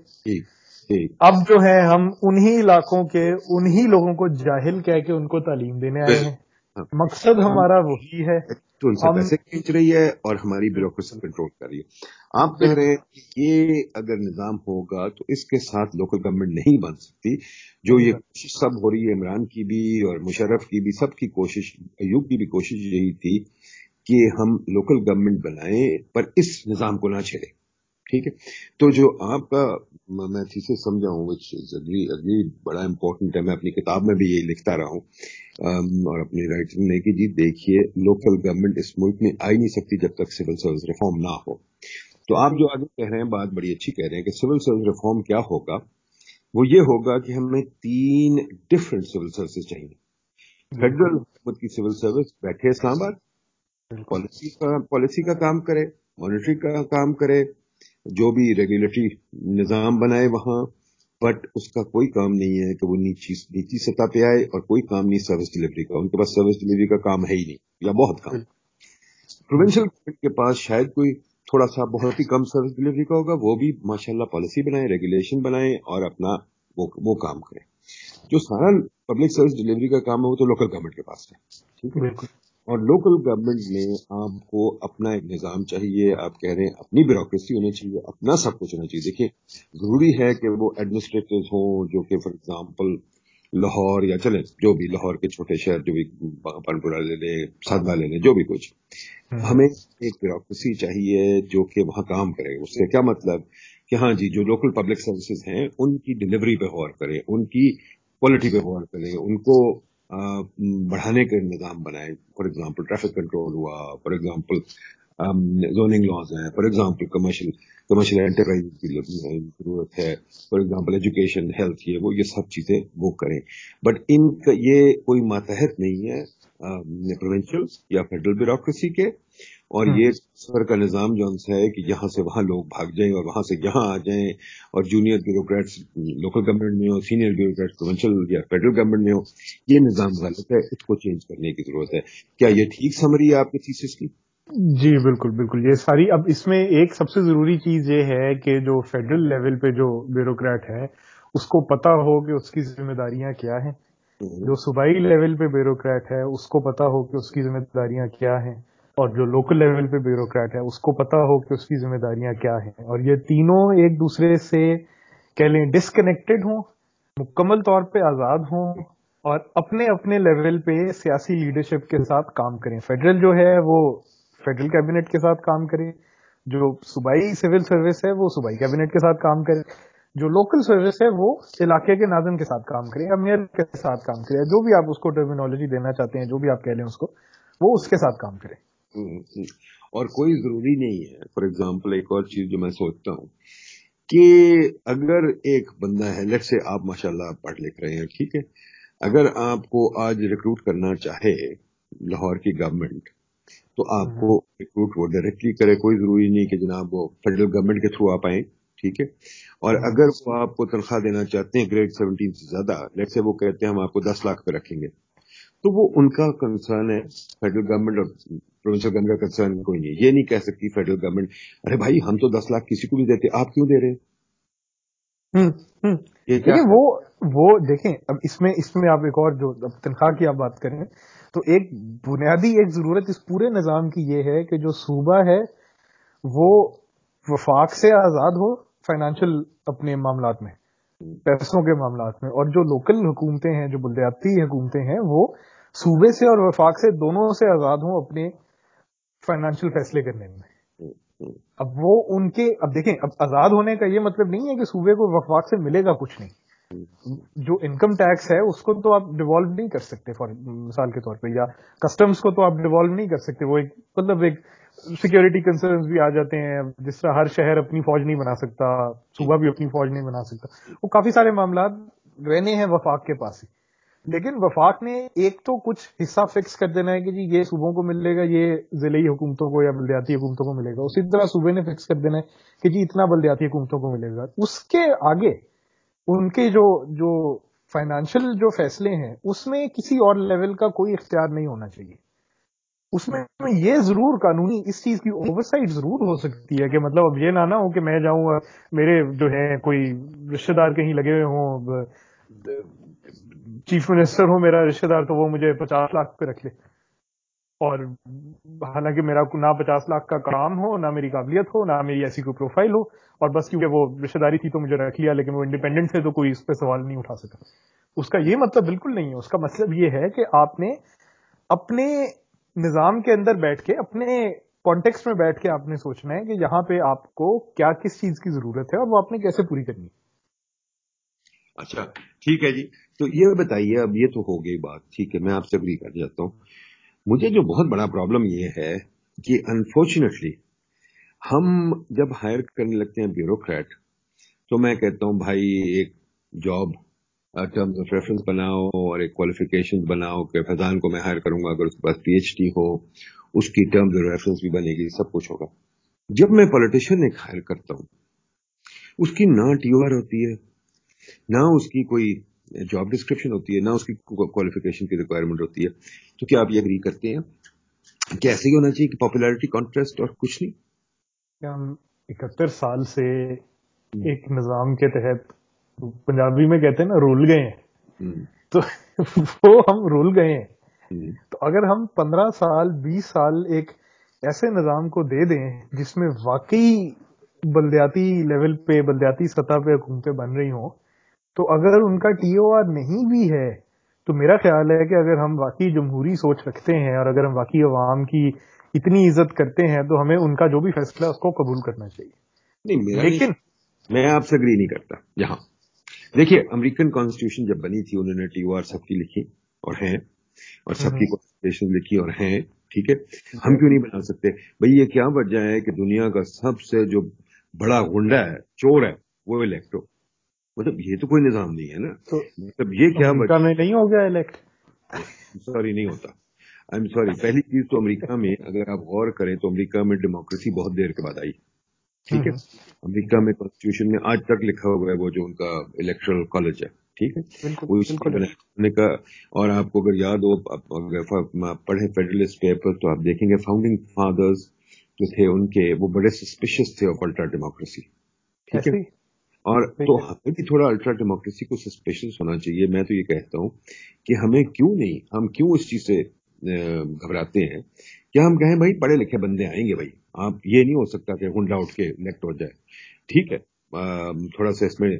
Speaker 2: اب جو ہے ہم انہی علاقوں کے انہی لوگوں کو جاہل کہہ کے ان کو تعلیم دینے آئے ہیں. مقصد ہمارا وہی ہے,
Speaker 1: تو ان سے پیسے کھینچ رہی ہے اور ہماری بیوروکریسی کنٹرول کر رہی ہے. آپ کہہ رہے ہیں کہ یہ اگر نظام ہوگا تو اس کے ساتھ لوکل گورنمنٹ نہیں بن سکتی. جو یہ کوشش سب ہو رہی ہے, عمران کی بھی اور مشرف کی بھی, سب کی کوشش, ایوب کی بھی کوشش یہی تھی کہ ہم لوکل گورنمنٹ بنائیں پر اس نظام کو نہ چھیڑیں. ٹھیک ہے, تو جو آپ کا میں تھیسس سمجھا ہوں وچ اگلی اگلی بڑا امپورٹنٹ ہے, میں اپنی کتاب میں بھی یہی لکھتا رہا ہوں اور اپنی رائٹنگ میں, کہ جی دیکھیے لوکل گورنمنٹ اس ملک میں آ ہی نہیں سکتی جب تک سول سروس ریفارم نہ ہو. تو آپ جو آگے کہہ رہے ہیں بات بڑی اچھی کہہ رہے ہیں کہ سول سروس ریفارم کیا ہوگا, وہ یہ ہوگا کہ ہمیں تین ڈفرینٹ سول سروسز چاہیے. فیڈرل حکومت کی سول سروس بیٹھے اسلام آباد, پالیسی کا پالیسی کا کام کرے, مانیٹری کا کام کرے, جو بھی ریگولیٹری نظام بنائے وہاں, بٹ اس کا کوئی کام نہیں ہے کہ وہ نیچی نیچی سطح پہ آئے, اور کوئی کام نہیں سروس ڈلیوری کا. ان کے پاس سروس ڈلیوری کا کام ہے ہی نہیں, یا بہت کم. پروونشل گورنمنٹ کے پاس شاید کوئی تھوڑا سا بہت ہی کم سروس ڈلیوری کا ہوگا, وہ بھی ماشاءاللہ پالیسی بنائے, ریگولیشن بنائے اور اپنا وہ, وہ کام کرے. جو سارا پبلک سروس ڈلیوری کا کام ہے وہ تو لوکل گورنمنٹ کے پاس ہے. ٹھیک ہے, اور لوکل گورنمنٹ میں آپ کو اپنا ایک نظام چاہیے. آپ کہہ رہے ہیں اپنی بیوروکریسی ہونی چاہیے, اپنا سب کچھ ہونا چاہیے. دیکھیں ضروری ہے کہ وہ ایڈمنسٹریٹرز ہوں جو کہ فار ایگزامپل لاہور, یا چلیں جو بھی لاہور کے چھوٹے شہر, جو بھی پنپورہ لے لیں, سادھا لے لیں, جو بھی کچھ, ہمیں ایک بیوروکریسی چاہیے جو کہ وہاں کام کرے. اس سے کیا مطلب کہ ہاں جی جو لوکل پبلک سروسز ہیں ان کی ڈلیوری پہ غور کرے, ان کی کوالٹی پہ غور کرے, ان کو بڑھانے کا نظام بنائے. فار ایگزامپل ٹریفک کنٹرول ہوا, فار ایگزامپل زوننگ لاز ہیں, for example commercial commercial enterprise کی ضرورت ہے, فار ایگزامپل ایجوکیشن, ہیلتھ, یہ وہ یہ سب چیزیں وہ کریں. بٹ ان کا یہ کوئی ماتحت نہیں ہے پروونشل یا فیڈرل بیوروکریسی کے, اور یہ سر کا نظام جو ہے کہ یہاں سے وہاں لوگ بھاگ جائیں اور وہاں سے یہاں آ جائیں, اور جونیئر بیوروکریٹس لوکل گورنمنٹ میں ہو, سینئر بیوروکریٹس پروونشل یا فیڈرل گورنمنٹ میں ہو. یہ نظام غلط ہے, اس کو چینج کرنے کی ضرورت ہے. کیا یہ ٹھیک سمری ہے آپ کی تھیسس کی؟
Speaker 2: جی بالکل بالکل, یہ ساری. اب اس میں ایک سب سے ضروری چیز یہ ہے کہ جو فیڈرل لیول پہ جو بیوروکریٹ ہے اس کو پتا ہو کہ اس کی ذمہ داریاں کیا ہیں. جو صوبائی لیول پہ بیوروکریٹ ہے اس کو پتا ہو کہ اس کی ذمہ داریاں کیا ہیں, اور جو لوکل لیول پہ بیوروکریٹ ہے اس کو پتا ہو کہ اس کی ذمہ داریاں کیا ہیں. اور یہ تینوں ایک دوسرے سے کہہ لیں ڈسکنیکٹڈ ہوں, مکمل طور پہ آزاد ہوں اور اپنے اپنے لیول پہ سیاسی لیڈرشپ کے ساتھ کام کریں. فیڈرل جو ہے وہ فیڈرل کیبنٹ کے ساتھ کام کرے, جو صوبائی سول سروس ہے وہ صوبائی کیبنٹ کے ساتھ کام کرے, جو لوکل سروس ہے وہ علاقے کے ناظم کے ساتھ کام کرے یا میئر کے ساتھ کام کرے, جو بھی آپ اس کو ٹرمینالوجی دینا چاہتے ہیں, جو بھی آپ کہہ لیں اس کو, وہ اس کے ساتھ کام کرے.
Speaker 1: اور کوئی ضروری نہیں ہے. فار ایگزامپل ایک اور چیز جو میں سوچتا ہوں کہ اگر ایک بندہ ہے, لیٹ سے آپ ماشاءاللہ پڑھ لکھ رہے ہیں, ٹھیک ہے, اگر آپ کو آج ریکروٹ کرنا چاہے لاہور کی گورنمنٹ تو آپ کو ریکروٹ وہ ڈائریکٹلی کرے, کوئی ضروری نہیں کہ جناب وہ فیڈرل گورنمنٹ کے تھرو آپ آئیں, ٹھیک ہے. اور اگر وہ آپ کو تنخواہ دینا چاہتے ہیں گریڈ سیونٹین سے زیادہ, لیٹ سے وہ کہتے ہیں ہم آپ کو دس لاکھ پہ رکھیں گے, تو وہ ان کا کنسرن ہے. فیڈرل گورنمنٹ اور پروونشل گورنمنٹ کا کنسرن کوئی نہیں. یہ نہیں کہہ سکتی فیڈرل گورنمنٹ ارے بھائی ہم تو دس لاکھ کسی کو بھی دیتے, آپ کیوں دے رہے ہیں؟
Speaker 2: دیکھیں وہ وہ دیکھیں اب اس میں اس میں آپ ایک اور جو تنخواہ کی آپ بات کریں تو ایک بنیادی ایک ضرورت اس پورے نظام کی یہ ہے کہ جو صوبہ ہے وہ وفاق سے آزاد ہو فائنانشل اپنے معاملات میں, پیسوں کے معاملات میں, اور جو لوکل حکومتیں ہیں, جو بلدیاتی حکومتیں ہیں, وہ صوبے سے اور وفاق سے دونوں سے آزاد ہوں اپنے فائنانشل فیصلے کرنے میں. اب وہ ان کے اب دیکھیں اب آزاد ہونے کا یہ مطلب نہیں ہے کہ صوبے کو وفاق سے ملے گا کچھ نہیں. جو انکم ٹیکس ہے اس کو تو آپ ڈیوالو نہیں کر سکتے, فار مثال کے طور پہ, یا کسٹمز کو تو آپ ڈیوالو نہیں کر سکتے. وہ ایک مطلب ایک سیکورٹی کنسرنز بھی آ جاتے ہیں, جس طرح ہر شہر اپنی فوج نہیں بنا سکتا, صوبہ بھی اپنی فوج نہیں بنا سکتا, وہ کافی سارے معاملات رہنے ہیں وفاق کے پاس ہی. لیکن وفاق نے ایک تو کچھ حصہ فکس کر دینا ہے کہ جی یہ صوبوں کو ملے گا, یہ ضلعی حکومتوں کو یا بلدیاتی حکومتوں کو ملے گا. اسی طرح صوبے نے فکس کر دینا ہے کہ جی اتنا بلدیاتی حکومتوں کو ملے گا. اس کے آگے ان کے جو جو فائنانشل جو فیصلے ہیں اس میں کسی اور لیول کا کوئی اختیار نہیں ہونا چاہیے. اس میں یہ ضرور قانونی اس چیز کی اوورسائٹ ضرور ہو سکتی ہے کہ مطلب اب یہ نہ نہ ہو کہ میں جاؤں, میرے جو ہے کوئی رشتہ دار کہیں لگے ہوئے ہوں, چیف منسٹر ہو میرا رشتہ دار, تو وہ مجھے پچاس لاکھ پہ رکھ لے, اور حالانکہ میرا نہ پچاس لاکھ کا کام ہو, نہ میری قابلیت ہو, نہ میری ایسی کوئی پروفائل ہو, اور بس کیونکہ وہ رشتہ داری تھی تو مجھے رکھ لیا, لیکن وہ انڈیپینڈنٹ ہے تو کوئی اس پہ سوال نہیں اٹھا سکا. اس کا یہ مطلب بالکل نہیں ہے. اس کا مطلب یہ ہے کہ آپ نے اپنے نظام کے اندر بیٹھ کے, اپنے کانٹیکسٹ میں بیٹھ کے آپ نے سوچنا ہے کہ یہاں پہ آپ کو کیا کس چیز کی ضرورت ہے اور وہ آپ نے کیسے پوری کرنی ہے.
Speaker 1: اچھا ٹھیک ہے جی, تو یہ بتائیے, اب یہ تو ہو گئی بات, ٹھیک ہے, میں آپ سے اگری کر جاتا ہوں. مجھے جو بہت بڑا پرابلم یہ ہے کہ انفارچونیٹلی ہم جب ہائر کرنے لگتے ہیں بیوروکریٹ, تو میں کہتا ہوں بھائی ایک جاب ٹرمز آف ریفرنس بناؤ اور ایک کوالیفیکیشن بناؤ کہ فیضان کو میں ہائر کروں گا, اگر اس کے پاس پی ایچ ڈی ہو, اس کی ٹرمز آف ریفرنس بھی بنے گی, سب کچھ ہوگا. جب میں پولیٹیشین ایک ہائر کرتا ہوں, اس کی نہ ٹی او آر ہوتی ہے, نہ اس کی کوئی جاب ڈسکرپشن ہوتی ہے, نہ اس کی کوالیفیکیشن کی ریکوائرمنٹ ہوتی ہے. تو کیا آپ یہ اگری کرتے ہیں کہ ایسے ہی ہونا چاہیے کہ پاپولیرٹی کانٹیسٹ اور کچھ نہیں؟
Speaker 2: ہم اکہتر سال سے ایک نظام کے تحت, پنجابی میں کہتے ہیں نا رول گئے ہیں, تو وہ ہم رول گئے ہیں. تو اگر ہم پندرہ سال بیس سال ایک ایسے نظام کو دے دیں جس میں واقعی بلدیاتی لیول پہ, بلدیاتی سطح پہ حکومتیں بن رہی ہوں, تو اگر ان کا ٹی او آر نہیں بھی ہے, تو میرا خیال ہے کہ اگر ہم واقعی جمہوری سوچ رکھتے ہیں اور اگر ہم واقعی عوام کی اتنی عزت کرتے ہیں, تو ہمیں ان کا جو بھی فیصلہ ہے اس کو قبول کرنا چاہیے.
Speaker 1: نہیں, میرا
Speaker 2: لیکن
Speaker 1: نہیں, میں آپ سے اگری نہیں کرتا. یہاں دیکھیے, امریکن کانسٹیٹیوشن جب بنی تھی انہوں نے ٹی او آر سب کی لکھی اور ہیں, اور سب کی کوالیفیکیشن لکھی اور ہیں, ٹھیک ہے. ہم کیوں نہیں بنا سکتے بھائی؟ یہ کیا وجہ ہے کہ دنیا کا سب سے جو بڑا غنڈا ہے, چور ہے, وہ الیکٹ ہو؟ مطلب یہ تو کوئی نظام نہیں ہے نا. مطلب یہ کیا
Speaker 2: امریکہ میں نہیں ہو گیا الیکٹ؟
Speaker 1: سوری نہیں ہوتا, آئی ایم سوری. پہلی چیز تو امریکہ میں اگر آپ غور کریں تو امریکہ میں ڈیموکریسی بہت دیر کے بعد آئی, ٹھیک ہے. امریکہ میں کانسٹیٹیوشن میں آج تک لکھا ہوا ہے وہ جو ان کا الیکٹرل کالج ہے, ٹھیک ہے, وہ بنانے کا. اور آپ کو اگر یاد ہو پڑھے فیڈرلسٹ پیپر تو آپ دیکھیں گے فاؤنڈنگ فادرز جو تھے ان کے, وہ بڑے سسپیشس تھے آف الٹرا ڈیموکریسی, ٹھیک ہے. اور تو ہمیں بھی تھوڑا الٹرا ڈیموکریسی کو سسپیشس ہونا چاہیے. میں تو یہ کہتا ہوں کہ ہمیں کیوں نہیں, ہم کیوں اس چیز سے گھبراتے ہیں کہ ہم کہیں بھائی پڑھے لکھے بندے آئیں گے, بھائی آپ یہ نہیں ہو سکتا کہ ہنڈا اٹھ کے الیکٹ ہو جائے, ٹھیک ہے. تھوڑا سا اس میں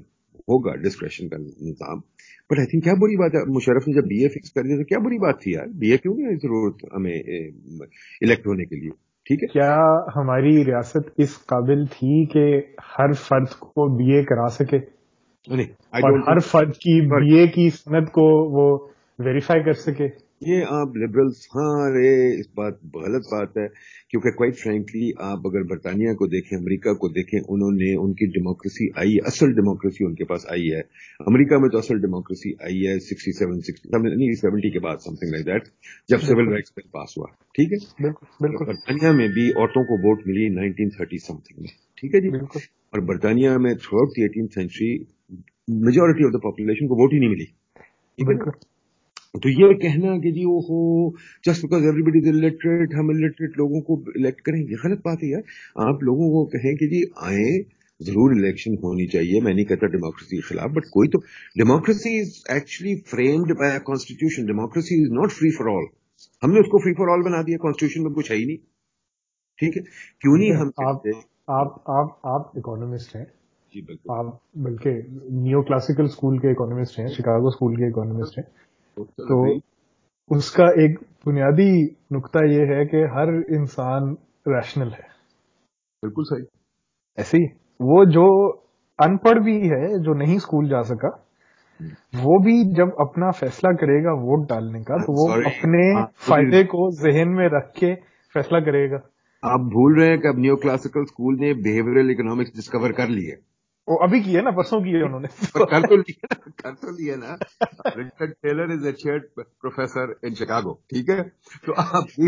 Speaker 1: ہوگا ڈسکریشن کا نظام. بٹ آئی تھنک کیا بری بات ہے, مشرف نے جب بی اے فکس کر دیا تو کیا بری بات تھی یار, بی اے کیوں نہیں ضرورت ہمیں الیکٹ ہونے کے لیے. ٹھیک ہے,
Speaker 2: کیا ہماری ریاست اس قابل تھی کہ ہر فرد کو بی اے کرا سکے اور ہر فرد کی بی اے کی سند کو وہ ویریفائی کر سکے؟
Speaker 1: یہ آپ لبرلز, ہاں رے اس بات غلط بات ہے, کیونکہ کوائٹ فرینکلی آپ اگر برطانیہ کو دیکھیں, امریکہ کو دیکھیں, انہوں نے ان کی ڈیموکریسی آئی ہے, اصل ڈیموکریسی ان کے پاس آئی ہے. امریکہ میں تو اصل ڈیموکریسی آئی ہے سکسٹی سیون سکسٹی سیونٹی کے بعد, سم تھنگ لائک دیٹ, جب سول رائٹس بل پاس ہوا. ٹھیک ہے,
Speaker 2: بالکل.
Speaker 1: برطانیہ میں بھی عورتوں کو ووٹ ملی نائنٹین تھرٹی سم تھنگ میں. ٹھیک ہے جی,
Speaker 2: بالکل.
Speaker 1: اور برطانیہ میں throughout the eighteenth century majority of the population کو ووٹ ہی نہیں ملی.
Speaker 2: بالکل.
Speaker 1: تو یہ کہنا کہ جی وہ ہو just because everybody is illiterate ہم الٹریٹ لوگوں کو الیکٹ کریں, یہ غلط بات ہے یار. آپ لوگوں کو کہیں کہ جی آئیں, ضرور الیکشن ہونی چاہیے, میں نہیں کہتا ڈیموکریسی کے خلاف, بٹ کوئی تو democracy is actually framed by constitution. Democracy is not free for all. ہم نے اس کو فری فار آل بنا دیا, کانسٹیٹیوشن میں کچھ ہے ہی نہیں. ٹھیک ہے, کیوں نہیں ہم
Speaker 2: آپ آپ آپ اکانومسٹ ہیں,
Speaker 1: جی بالکل,
Speaker 2: آپ بلکہ نیو کلاسیکل اسکول کے اکانومسٹ ہیں, شکاگو اسکول کے اکانومسٹ ہیں. تو اس کا ایک بنیادی نقطہ یہ ہے کہ ہر انسان ریشنل ہے.
Speaker 1: بالکل صحیح.
Speaker 2: ایسے ہی وہ جو ان پڑھ بھی ہے, جو نہیں اسکول جا سکا, وہ بھی جب اپنا فیصلہ کرے گا ووٹ ڈالنے کا تو وہ اپنے فائدے کو ذہن میں رکھ کے فیصلہ کرے گا.
Speaker 1: آپ بھول رہے ہیں کہ اب نیو کلاسیکل اسکول نے بہیویئرل اکنامکس ڈسکور کر لی ہے.
Speaker 2: وہ ابھی کیے نا, پرسوں کیے انہوں نے,
Speaker 1: کر تو لیا کر تو لیا نا. Richard Thaler is a chaired professor in Chicago. ٹھیک ہے, تو آپ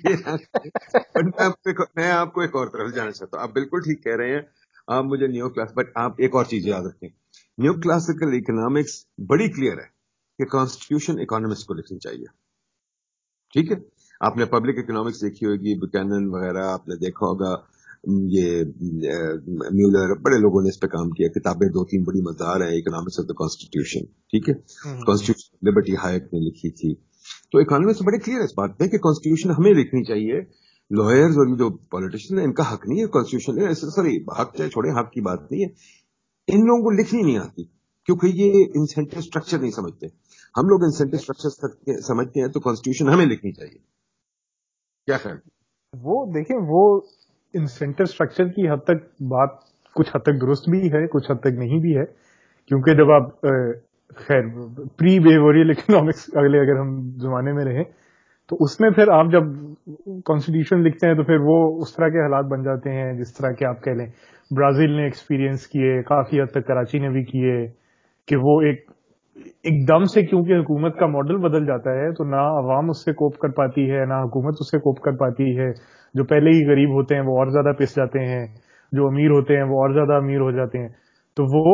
Speaker 1: میں آپ کو ایک اور طرف جانا چاہتا ہوں. آپ بالکل ٹھیک کہہ رہے ہیں, آپ مجھے نیو کلاس, بٹ آپ ایک اور چیز یاد رکھیں, نیو کلاسیکل اکنامکس بڑی کلیئر ہے کہ کانسٹیٹیوشن اکانومکس کو لکھنی چاہیے. ٹھیک ہے, آپ نے پبلک اکنامکس دیکھی ہوگی, بکینن وغیرہ آپ نے دیکھا ہوگا, یہ میولر, بڑے لوگوں نے اس پہ کام کیا, کتابیں دو تین بڑی مزدار ہیں, اکنامکس آف دا کانسٹیٹیوشن. ٹھیک ہے, کانسٹیٹیوشن لبرٹی ہائیک نے لکھی تھی. تو اکانومکس بڑے کلیئر اس بات پہ کہ کانسٹیٹیوشن ہمیں لکھنی چاہیے. لائرز اور جو پالیٹیشین ہیں ان کا حق نہیں ہے کانسٹیٹیوشن, سوری حق چاہے چھوڑے, حق کی بات نہیں ہے, ان لوگوں کو لکھنی نہیں آتی کیونکہ یہ انسینٹو اسٹرکچر نہیں سمجھتے. ہم لوگ انسینٹو اسٹرکچر سمجھتے ہیں, تو کانسٹیٹیوشن ہمیں لکھنی چاہیے. کیا خیال؟ وہ
Speaker 2: دیکھیں, وہ انسینٹو اسٹرکچر کی حد تک بات کچھ حد تک درست بھی ہے, کچھ حد تک نہیں بھی ہے, کیونکہ جب آپ خیر پری بیہیویئرل اکنامکس اگلے اگر ہم زمانے میں رہیں تو اس میں پھر آپ جب کانسٹیٹیوشن لکھتے ہیں تو پھر وہ اس طرح کے حالات بن جاتے ہیں جس طرح کے آپ کہہ لیں برازیل نے ایکسپیرینس کیے, کافی حد تک کراچی نے بھی کیے, کہ وہ ایک ایک دم سے کیونکہ حکومت کا ماڈل بدل جاتا ہے تو نہ عوام اس سے کوپ کر پاتی ہے, نہ حکومت اس سے کوپ کر پاتی ہے. جو پہلے ہی غریب ہوتے ہیں وہ اور زیادہ پس جاتے ہیں, جو امیر ہوتے ہیں وہ اور زیادہ امیر ہو جاتے ہیں. تو وہ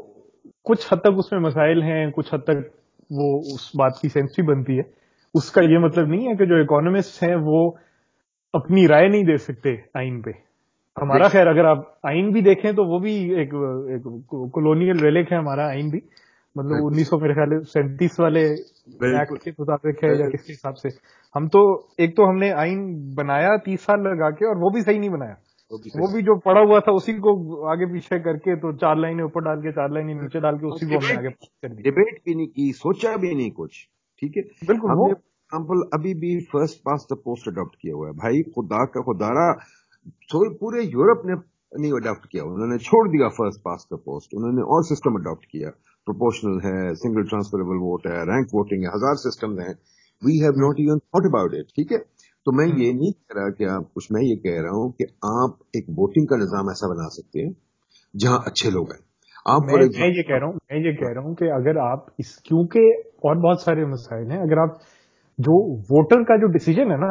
Speaker 2: کچھ حد تک اس میں مسائل ہیں, کچھ حد تک وہ اس بات کی سینس بھی بنتی ہے. اس کا یہ مطلب نہیں ہے کہ جو اکانومسٹ ہیں وہ اپنی رائے نہیں دے سکتے آئین پہ. ہمارا خیر اگر آپ آئین بھی دیکھیں تو وہ بھی ایک کولونیل ریلیک ہے ہمارا آئین بھی, مطلب انیس سو میرے خیال سینتیس والے ایکٹ کے مطابق ہے یا کس کے حساب سے. ہم تو ایک تو ہم نے آئین بنایا تیس سال لگا کے, اور وہ بھی صحیح نہیں بنایا, وہ بھی جو پڑا ہوا تھا اسی کو آگے پیچھے کر کے, تو چار لائنیں اوپر ڈال کے چار لائنیں نیچے ڈال کے اسی کو ہم نے آگے کر دی.
Speaker 1: ڈیبیٹ بھی نہیں کی, سوچا بھی نہیں کچھ. ٹھیک ہے,
Speaker 2: بالکل.
Speaker 1: ہم نے ایگزامپل ابھی بھی first past the post adopt کیا ہوا ہے بھائی, خدا کا خدارا پورے یورپ نے نہیں اڈاپٹ کیا, انہوں نے چھوڑ دیا فرسٹ پاس دا پوسٹ, انہوں نے اور سسٹم اڈاپٹ کیا, پروپورشنل ہے, سنگل ٹرانسفریبل ووٹ ہے, رینک ووٹنگ ہے, ہزار سسٹم ہیں. We have not even thought about it. ٹھیک ہے, تو میں یہ نہیں کہہ رہا کہ آپ کچھ, میں یہ کہہ رہا ہوں کہ آپ ایک ووٹنگ کا نظام ایسا بنا سکتے ہیں جہاں اچھے لوگ ہیں. آپ
Speaker 2: میں یہ کہہ رہا ہوں میں یہ کہہ رہا ہوں کہ اگر آپ اس, کیونکہ اور بہت سارے مسائل ہیں, اگر آپ جو ووٹر کا جو ڈیسیجن ہے نا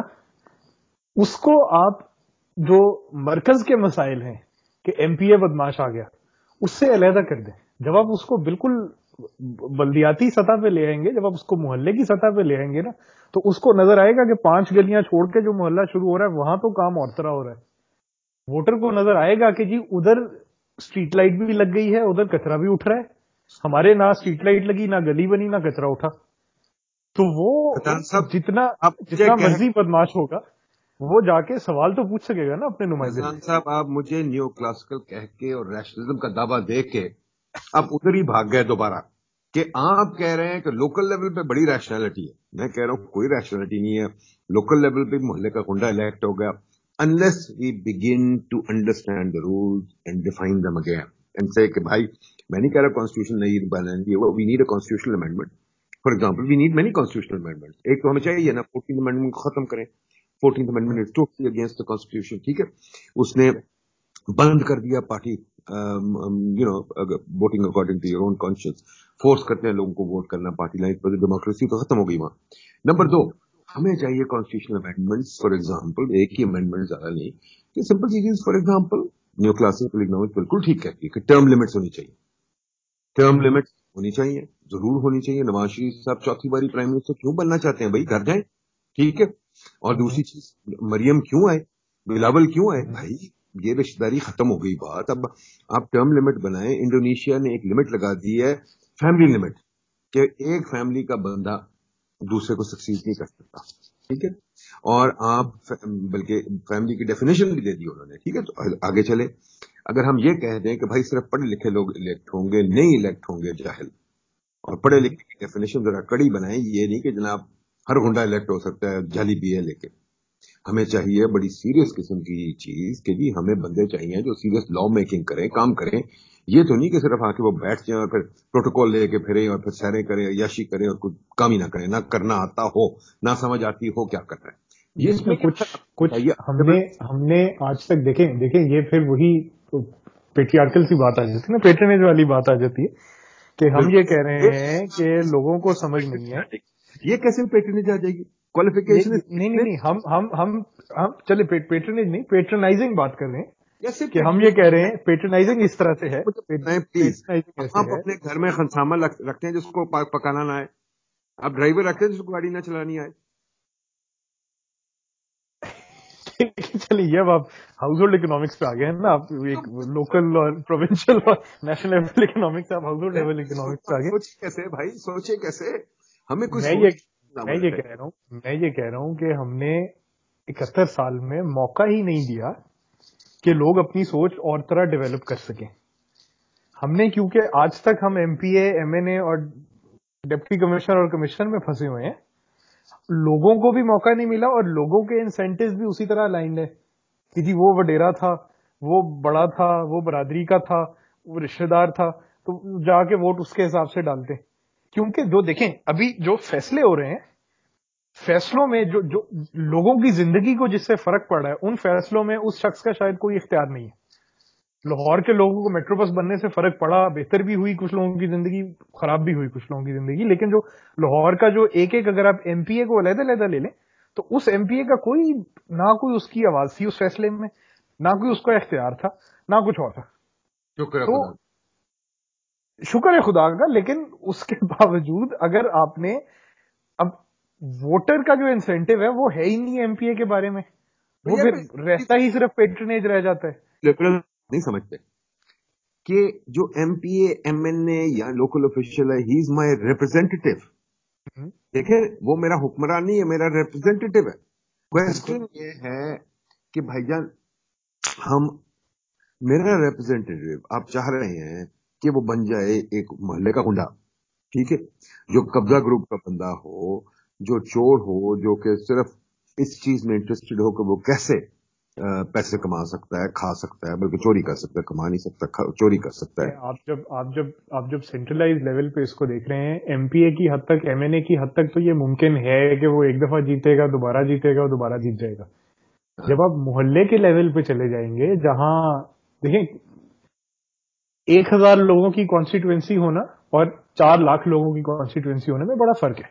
Speaker 2: اس کو آپ جو مرکز کے مسائل ہیں کہ ایم پی اے بدماش آ گیا اس سے علیحدہ کر دیں. جب آپ اس کو بالکل بلدیاتی سطح پہ لے آئیں گے, جب آپ اس کو محلے کی سطح پہ لے آئیں گے نا, تو اس کو نظر آئے گا کہ پانچ گلیاں چھوڑ کے جو محلہ شروع ہو رہا ہے وہاں تو کام اور طرح ہو رہا ہے. ووٹر کو نظر آئے گا کہ جی ادھر اسٹریٹ لائٹ بھی لگ گئی ہے, ادھر کچرا بھی اٹھ رہا ہے, ہمارے نہ اسٹریٹ لائٹ لگی, نہ گلی بنی, نہ کچرا اٹھا. تو وہ جتنا جتنا مرضی بدماش ہوگا وہ جا کے سوال تو پوچھ سکے گا نا اپنے نمائندے.
Speaker 1: صاحب آپ مجھے نیو کلاسیکل کہہ کے اور ریشنلزم کا دعویٰ دے کے اب ادھر ہی بھاگ گئے دوبارہ کہ آپ کہہ رہے ہیں کہ لوکل لیول پہ بڑی ریشنلٹی ہے. میں کہہ رہا ہوں کوئی ریشنلٹی نہیں ہے. لوکل لیول پہ محلے کا گنڈا الیکٹ ہو گیا. unless we begin to understand the rules and define them again and say کہ بھائی میں نہیں کہہ رہا کانسٹیٹیوشن نہیں بنائیں گے, we need a constitutional amendment. For example we need many constitutional amendment. ایک تو ہمیں چاہیے نا فورٹین امینڈمنٹ کو ختم کریں. Fourteen amendment is totally against the constitution. ٹھیک ہے, اس نے بند کر دیا party you know voting according to your own conscience. Force کرتے ہیں لوگوں کو ووٹ کرنا پارٹی لائن پر. ڈیموکریسی تو ختم ہو گئی وہاں. نمبر دو, ہمیں چاہیے کانسٹیٹیوشنل امینڈمنٹ. فار ایگزامپل ایک ہی امینڈمنٹ زیادہ نہیں کہ سمپل چیزیں. For example neo classical economics بالکل ٹھیک کہتی ہے کہ ٹرم لمٹس ہونی چاہیے. ٹرم لمٹس ہونی چاہیے, ضرور ہونی چاہیے. نواز شریف صاحب چوتھی باری پرائم منسٹر کیوں بننا چاہتے ہیں بھائی؟ گھر جائیں. ٹھیک ہے. اور دوسری چیز, مریم کیوں آئے, بلاول کیوں آئے؟ بھائی یہ رشتہ داری ختم ہو گئی بات. اب آپ ٹرم لمٹ بنائیں. انڈونیشیا نے ایک لمٹ لگا دی ہے, فیملی لمٹ, کہ ایک فیملی کا بندہ دوسرے کو سکسیڈ نہیں کر سکتا. ٹھیک ہے. اور آپ بلکہ فیملی کی ڈیفینیشن بھی دے دی انہوں نے. ٹھیک ہے. تو آگے چلے, اگر ہم یہ کہہ دیں کہ بھائی صرف پڑھے لکھے لوگ الیکٹ ہوں گے, نہیں الیکٹ ہوں گے جاہل, اور پڑھے لکھے کی ڈیفینیشن ذرا کڑی بنائیں. یہ نہیں کہ جناب ہر گنڈا الیکٹ ہو سکتا ہے جعلی بی ہے. لیکن ہمیں چاہیے بڑی سیریس قسم کی چیز کہ جی ہمیں بندے چاہیے جو سیریس لا میکنگ کریں, کام کریں. یہ تو نہیں کہ صرف آ کے وہ بیٹھ جائیں اور پھر پروٹوکول لے کے پھریں اور پھر سیریں کریں, یاشی کریں اور کچھ کام ہی نہ کریں, نہ کرنا آتا ہو, نہ سمجھ آتی ہو کیا کر رہا ہے.
Speaker 2: یہ اس میں کچھ کچھ ہم نے ہم نے آج تک دیکھیں دیکھیں یہ پھر وہی پیٹریارکل سی بات آ جاتی ہے نا, پیٹرنیج والی بات آ جاتی ہے کہ ہم یہ کہہ رہے ہیں کہ لوگوں کو سمجھ نہیں ہے.
Speaker 1: یہ کیسے پیٹرنیج آ جائے گی؟ کوالیفیکیشن
Speaker 2: نہیں نہیں نہیں ہم ہم ہم ہم چلے پیٹرنیج نہیں, پیٹرنائزنگ بات کر رہے ہیں کہ ہم یہ کہہ رہے ہیں پیٹرنائزنگ اس طرح سے ہے.
Speaker 1: پلیز آپ اپنے گھر میں خنسامہ رکھتے ہیں جس کو پکانا نہ آئے, آپ ڈرائیور رکھتے ہیں جس کو گاڑی نہ چلانی آئے.
Speaker 2: چلیے یہ اب آپ ہاؤس ہولڈ اکنامکس پہ آ گئے ہیں نا. آپ ایک لوکل اور پروونشل اور نیشنل لیول اکنامکس, آپ ہاؤس ہولڈ لیول اکنامکس پہ آ گئے.
Speaker 1: سوچے کیسے بھائی, سوچے کیسے؟ ہمیں کچھ
Speaker 2: میں یہ میں یہ کہہ رہا ہوں میں یہ کہہ رہا ہوں کہ ہم نے اکہتر سال میں موقع ہی نہیں دیا کہ لوگ اپنی سوچ اور طرح ڈیولپ کر سکیں. ہم نے کیونکہ آج تک ہم M P A, M N A اور ڈپٹی کمشنر اور کمشنر میں پھنسے ہوئے ہیں. لوگوں کو بھی موقع نہیں ملا اور لوگوں کے انسینٹیوز بھی اسی طرح الائنڈ ہے کہ جی وہ وڈیرا تھا, وہ بڑا تھا, وہ برادری کا تھا, وہ رشتہ دار تھا, تو جا کے ووٹ اس کے حساب سے ڈالتے. کیونکہ جو دیکھیں ابھی جو فیصلے ہو رہے ہیں, فیصلوں میں جو جو لوگوں کی زندگی کو جس سے فرق پڑ رہا ہے, ان فیصلوں میں اس شخص کا شاید کوئی اختیار نہیں ہے. لاہور کے لوگوں کو میٹرو بس بننے سے فرق پڑا, بہتر بھی ہوئی کچھ لوگوں کی زندگی, خراب بھی ہوئی کچھ لوگوں کی زندگی. لیکن جو لاہور کا جو ایک ایک, اگر آپ ایم پی اے کو علیحدہ علیحدہ لے لیں تو اس ایم پی اے کا کوئی نہ کوئی اس کی آواز تھی اس فیصلے میں, نہ کوئی اس کا اختیار تھا, نہ کچھ اور تھا. تو شکر ہے خدا کا. لیکن اس کے باوجود اگر آپ نے اب ووٹر کا جو انسینٹیو ہے وہ ہے ہی نہیں ایم پی اے کے بارے میں, وہ پھر رہتا ہی صرف پیٹرنیج رہ جاتا ہے.
Speaker 1: نہیں سمجھتے کہ جو M P A, M N A یا لوکل آفیشل ہے, ہی از مائی ریپرزینٹیو. دیکھیں وہ میرا حکمران نہیں ہے, میرا ریپرزینٹیو ہے. کوشچن یہ ہے کہ بھائی جان ہم, میرا ریپرزینٹیو آپ چاہ رہے ہیں کہ وہ بن جائے ایک محلے کا گنڈا. ٹھیک ہے, جو قبضہ گروپ کا بندہ ہو, جو چور ہو, جو کہ صرف اس چیز میں انٹرسٹڈ ہو کہ وہ کیسے پیسے کما سکتا ہے, کھا سکتا ہے, بلکہ چوری کر سکتا ہے, کما نہیں سکتا, چوری کر سکتا ہے.
Speaker 2: آپ جب آپ جب آپ جب سینٹرلائز لیول پہ اس کو دیکھ رہے ہیں, ایم پی اے کی حد تک, ایم این اے کی حد تک تو یہ ممکن ہے کہ وہ ایک دفعہ جیتے گا, دوبارہ جیتے گا اور دوبارہ جیت جائے گا. جب آپ محلے کے لیول پہ چلے جائیں گے, جہاں دیکھیں ایک ہزار لوگوں کی کانسٹیٹوئنسی ہونا اور چار لاکھ لوگوں کی کانسٹیٹوئنسی ہونے میں بڑا فرق ہے.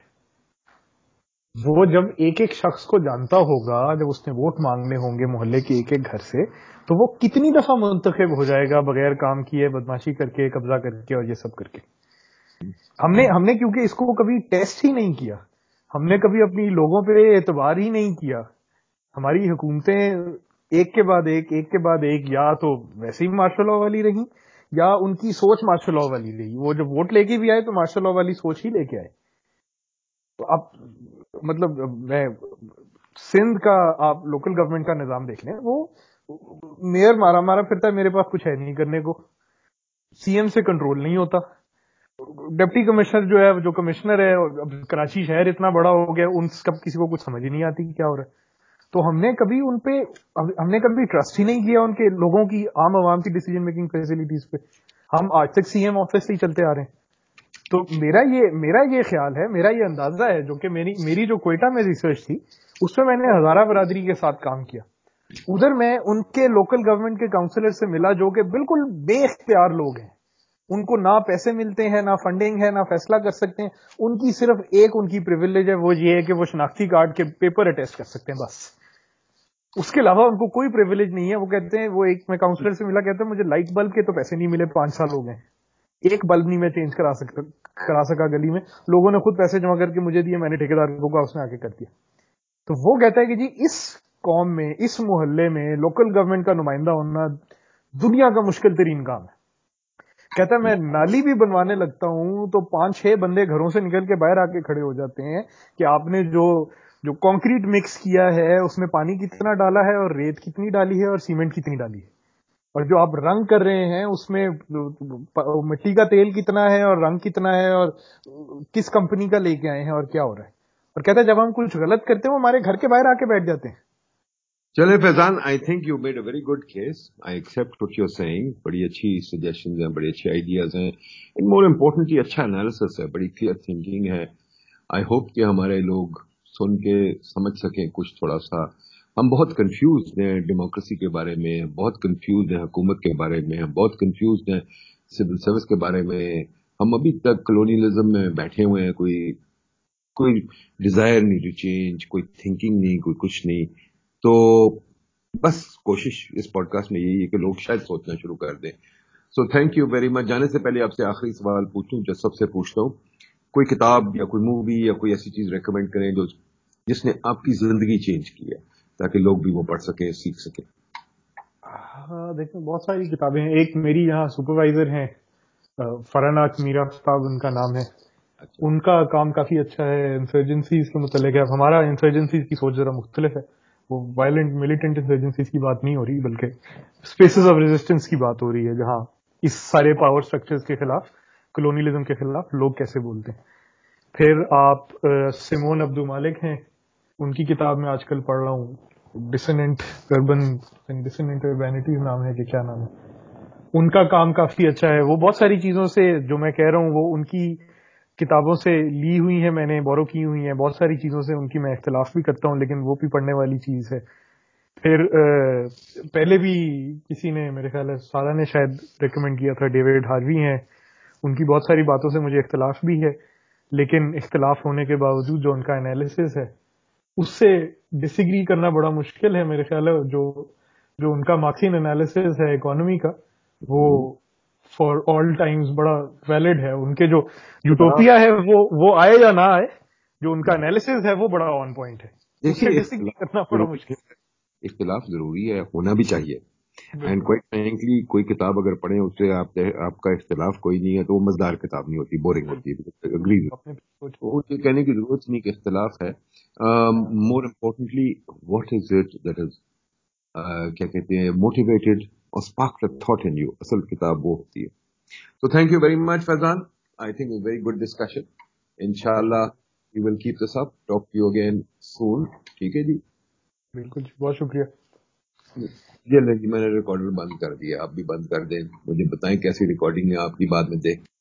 Speaker 2: وہ جب ایک ایک شخص کو جانتا ہوگا, جب اس نے ووٹ مانگنے ہوں گے محلے کے ایک ایک گھر سے, تو وہ کتنی دفعہ منتخب ہو جائے گا بغیر کام کیے, بدماشی کر کے, قبضہ کر کے اور یہ سب کر کے. ہم نے ہم نے کیونکہ اس کو کبھی ٹیسٹ ہی نہیں کیا, ہم نے کبھی اپنی لوگوں پہ اعتبار ہی نہیں کیا. ہماری حکومتیں ایک کے بعد ایک ایک کے بعد ایک یا تو ویسے ہی مارشل لاء والی رہی, یا ان کی سوچ مارشل لاء والی رہی. وہ جب ووٹ لے کے بھی آئے تو مارشل لاء والی سوچ ہی لے کے آئے. تو اب مطلب میں سندھ کا آپ لوکل گورنمنٹ کا نظام دیکھ لیں, وہ میئر مارا مارا پھرتا ہے, میرے پاس کچھ ہے نہیں کرنے کو. سی ایم سے کنٹرول نہیں ہوتا. ڈپٹی کمشنر جو ہے جو کمشنر ہے, اب کراچی شہر اتنا بڑا ہو گیا, ان کب کسی کو کچھ سمجھ ہی نہیں آتی کہ کیا ہو رہا ہے. تو ہم نے کبھی ان پہ ہم نے کبھی ٹرسٹ ہی نہیں کیا ان کے لوگوں کی, عام عوام کی ڈیسیجن میکنگ فیسلٹیز پہ. ہم آج تک سی ایم آفس سے ہی چلتے آ رہے ہیں. تو میرا یہ میرا یہ خیال ہے, میرا یہ اندازہ ہے, جو کہ میری میری جو کوئٹہ میں ریسرچ تھی اس میں میں نے ہزارہ برادری کے ساتھ کام کیا. ادھر میں ان کے لوکل گورنمنٹ کے کاؤنسلر سے ملا جو کہ بالکل بے اختیار لوگ ہیں, ان کو نہ پیسے ملتے ہیں, نہ فنڈنگ ہے, نہ فیصلہ کر سکتے ہیں. ان کی صرف ایک ان کی پریویلیج ہے, وہ یہ ہے کہ وہ شناختی کارڈ کے پیپر اٹیسٹ کر سکتے ہیں بس. اس کے علاوہ ان کو کوئی پریویلیج نہیں ہے. وہ کہتے ہیں, وہ ایک میں کاؤنسلر سے ملا, کہتے ہیں مجھے لائٹ بلب کے تو پیسے نہیں ملے, پانچ سال ہو گئے, ایک بلب نہیں میں چینج کرا سکتا کرا سکا گلی میں. لوگوں نے خود پیسے جمع کر کے مجھے دیے, میں نے ٹھیکیدار کو کہا, اس نے آ کے کر دیا. تو وہ کہتا ہے کہ جی اس قوم میں, اس محلے میں لوکل گورنمنٹ کا نمائندہ ہونا دنیا کا مشکل ترین کام ہے. کہتا ہے میں نالی بھی بنوانے لگتا ہوں تو پانچ چھ بندے گھروں سے نکل کے باہر آ کے کھڑے ہو جاتے ہیں کہ آپ نے جو جو کانکریٹ مکس کیا ہے اس میں پانی کتنا ڈالا ہے, اور ریت کتنی ڈالی ہے, اور سیمنٹ کتنی ڈالی ہے, اور جو آپ رنگ کر رہے ہیں اس میں مٹی کا تیل کتنا ہے, اور رنگ کتنا ہے, اور کس کمپنی کا لے کے آئے ہیں, اور کیا ہو رہا ہے. اور کہتا ہے جب ہم کچھ غلط کرتے ہیں وہ ہمارے گھر کے باہر آ کے بیٹھ جاتے ہیں.
Speaker 1: چلے Faizan, I think you made a very good case. I accept what you are saying. بڑی اچھی سجیشنز ہیں, بڑی اچھی آئیڈیاز ہیں, اینڈ مور امپورٹنٹلی اچھا انالیسس ہے, بڑی کلیئر تھنکنگ ہے. آئی ہوپ کہ ہمارے لوگ سن کے سمجھ سکیں کچھ تھوڑا سا. ہم بہت کنفیوزڈ ہیں ڈیموکریسی کے بارے میں, بہت کنفیوزڈ ہیں حکومت کے بارے میں, ہم بہت کنفیوزڈ ہیں سول سروس کے بارے میں. ہم ابھی تک کلونیلزم میں بیٹھے ہوئے ہیں, کوئی کوئی ڈیزائر نہیں ٹو چینج, کوئی تھنکنگ نہیں, کوئی کچھ نہیں. تو بس کوشش اس پوڈ کاسٹ میں یہی ہے کہ لوگ شاید سوچنا شروع کر دیں. So thank you very much. جانے سے پہلے آپ سے آخری سوال پوچھوں, جو سب سے پوچھتا ہوں, کوئی کتاب یا کوئی مووی یا کوئی ایسی چیز ریکمینڈ کریں جو جس نے آپ کی زندگی چینج کی ہے, تاکہ لوگ بھی وہ پڑھ سکیں, سیکھ سکیں.
Speaker 2: ہاں دیکھیں, بہت ساری کتابیں ہیں. ایک میری یہاں سپروائزر ہیں فراناک میرا صاحب ان کا نام ہے,
Speaker 1: اچھا,
Speaker 2: ان کا کام کافی اچھا ہے انسرجنسیز کے متعلق ہے. اب ہمارا انسرجنسیز کی سوچ ذرا مختلف ہے, وہ وائلنٹ ملیٹنٹ انسرجنسیز کی بات نہیں ہو رہی, بلکہ اسپیسز آف ریزسٹنس کی بات ہو رہی ہے, جہاں اس سارے پاور سٹرکچرز کے خلاف, کلونیلزم کے خلاف لوگ کیسے بولتے ہیں. پھر آپ سیمون عبدو مالک ہیں, ان کی کتاب میں آج کل پڑھ رہا ہوں, ڈسننٹ اربن ڈسننٹ اربینٹیز نام ہے کہ کیا نام ہے. ان کا کام کافی اچھا ہے. وہ بہت ساری چیزوں سے جو میں کہہ رہا ہوں وہ ان کی کتابوں سے لی ہوئی ہیں, میں نے بورو کی ہوئی ہیں. بہت ساری چیزوں سے ان کی میں اختلاف بھی کرتا ہوں, لیکن وہ بھی پڑھنے والی چیز ہے. پھر پہلے بھی کسی نے, میرے خیال ہے سارا نے شاید ریکمینڈ کیا تھا, ڈیوڈ ہاروی ہیں. ان کی بہت ساری باتوں سے مجھے اختلاف بھی ہے, لیکن اختلاف ہونے کے باوجود جو ان کا انالیسس ہے اس سے ڈس ایگری کرنا بڑا مشکل ہے میرے خیال ہے. جو جو ان کا مارکسین انالیسس ہے اکانومی کا, وہ فار آل ٹائمز بڑا ویلڈ ہے. ان کے جو یوٹوپیا ہے وہ وہ آئے یا نہ آئے, جو ان کا انالیسس ہے وہ بڑا آن پوائنٹ ہے. اس سے
Speaker 1: دیکھیے
Speaker 2: ڈس ایگری کرنا بڑا مشکل ہے.
Speaker 1: اختلاف ضروری ہے, ہونا بھی چاہیے. اینڈ
Speaker 2: بالکل
Speaker 1: کوائٹ فرینکلی کوئی کتاب اگر پڑھیں اس سے آپ آپ کا اختلاف کوئی نہیں ہے تو وہ مزدار کتاب نہیں ہوتی, بورنگ ہوتی ہے. اگری,
Speaker 2: اپنے سوچ
Speaker 1: یہ کہنے کی ضرورت نہیں کہ اختلاف ہے. More importantly what is it that is کیا کہتے ہیں موٹیویٹڈ اور spark the thought in you. اصل کتاب وہ ہوتی ہے. تو thank you very much Faizan. I think a very good discussion. انشاءاللہ we will keep this up, talk to you again soon. ٹھیک ہے جی,
Speaker 2: بالکل جی, بہت شکریہ.
Speaker 1: جی اللہ جی, میں نے ریکارڈر بند کر دیا, آپ بھی بند کر دیں. مجھے بتائیں کیسی ریکارڈنگ ہے آپ کی, بعد میں دیکھ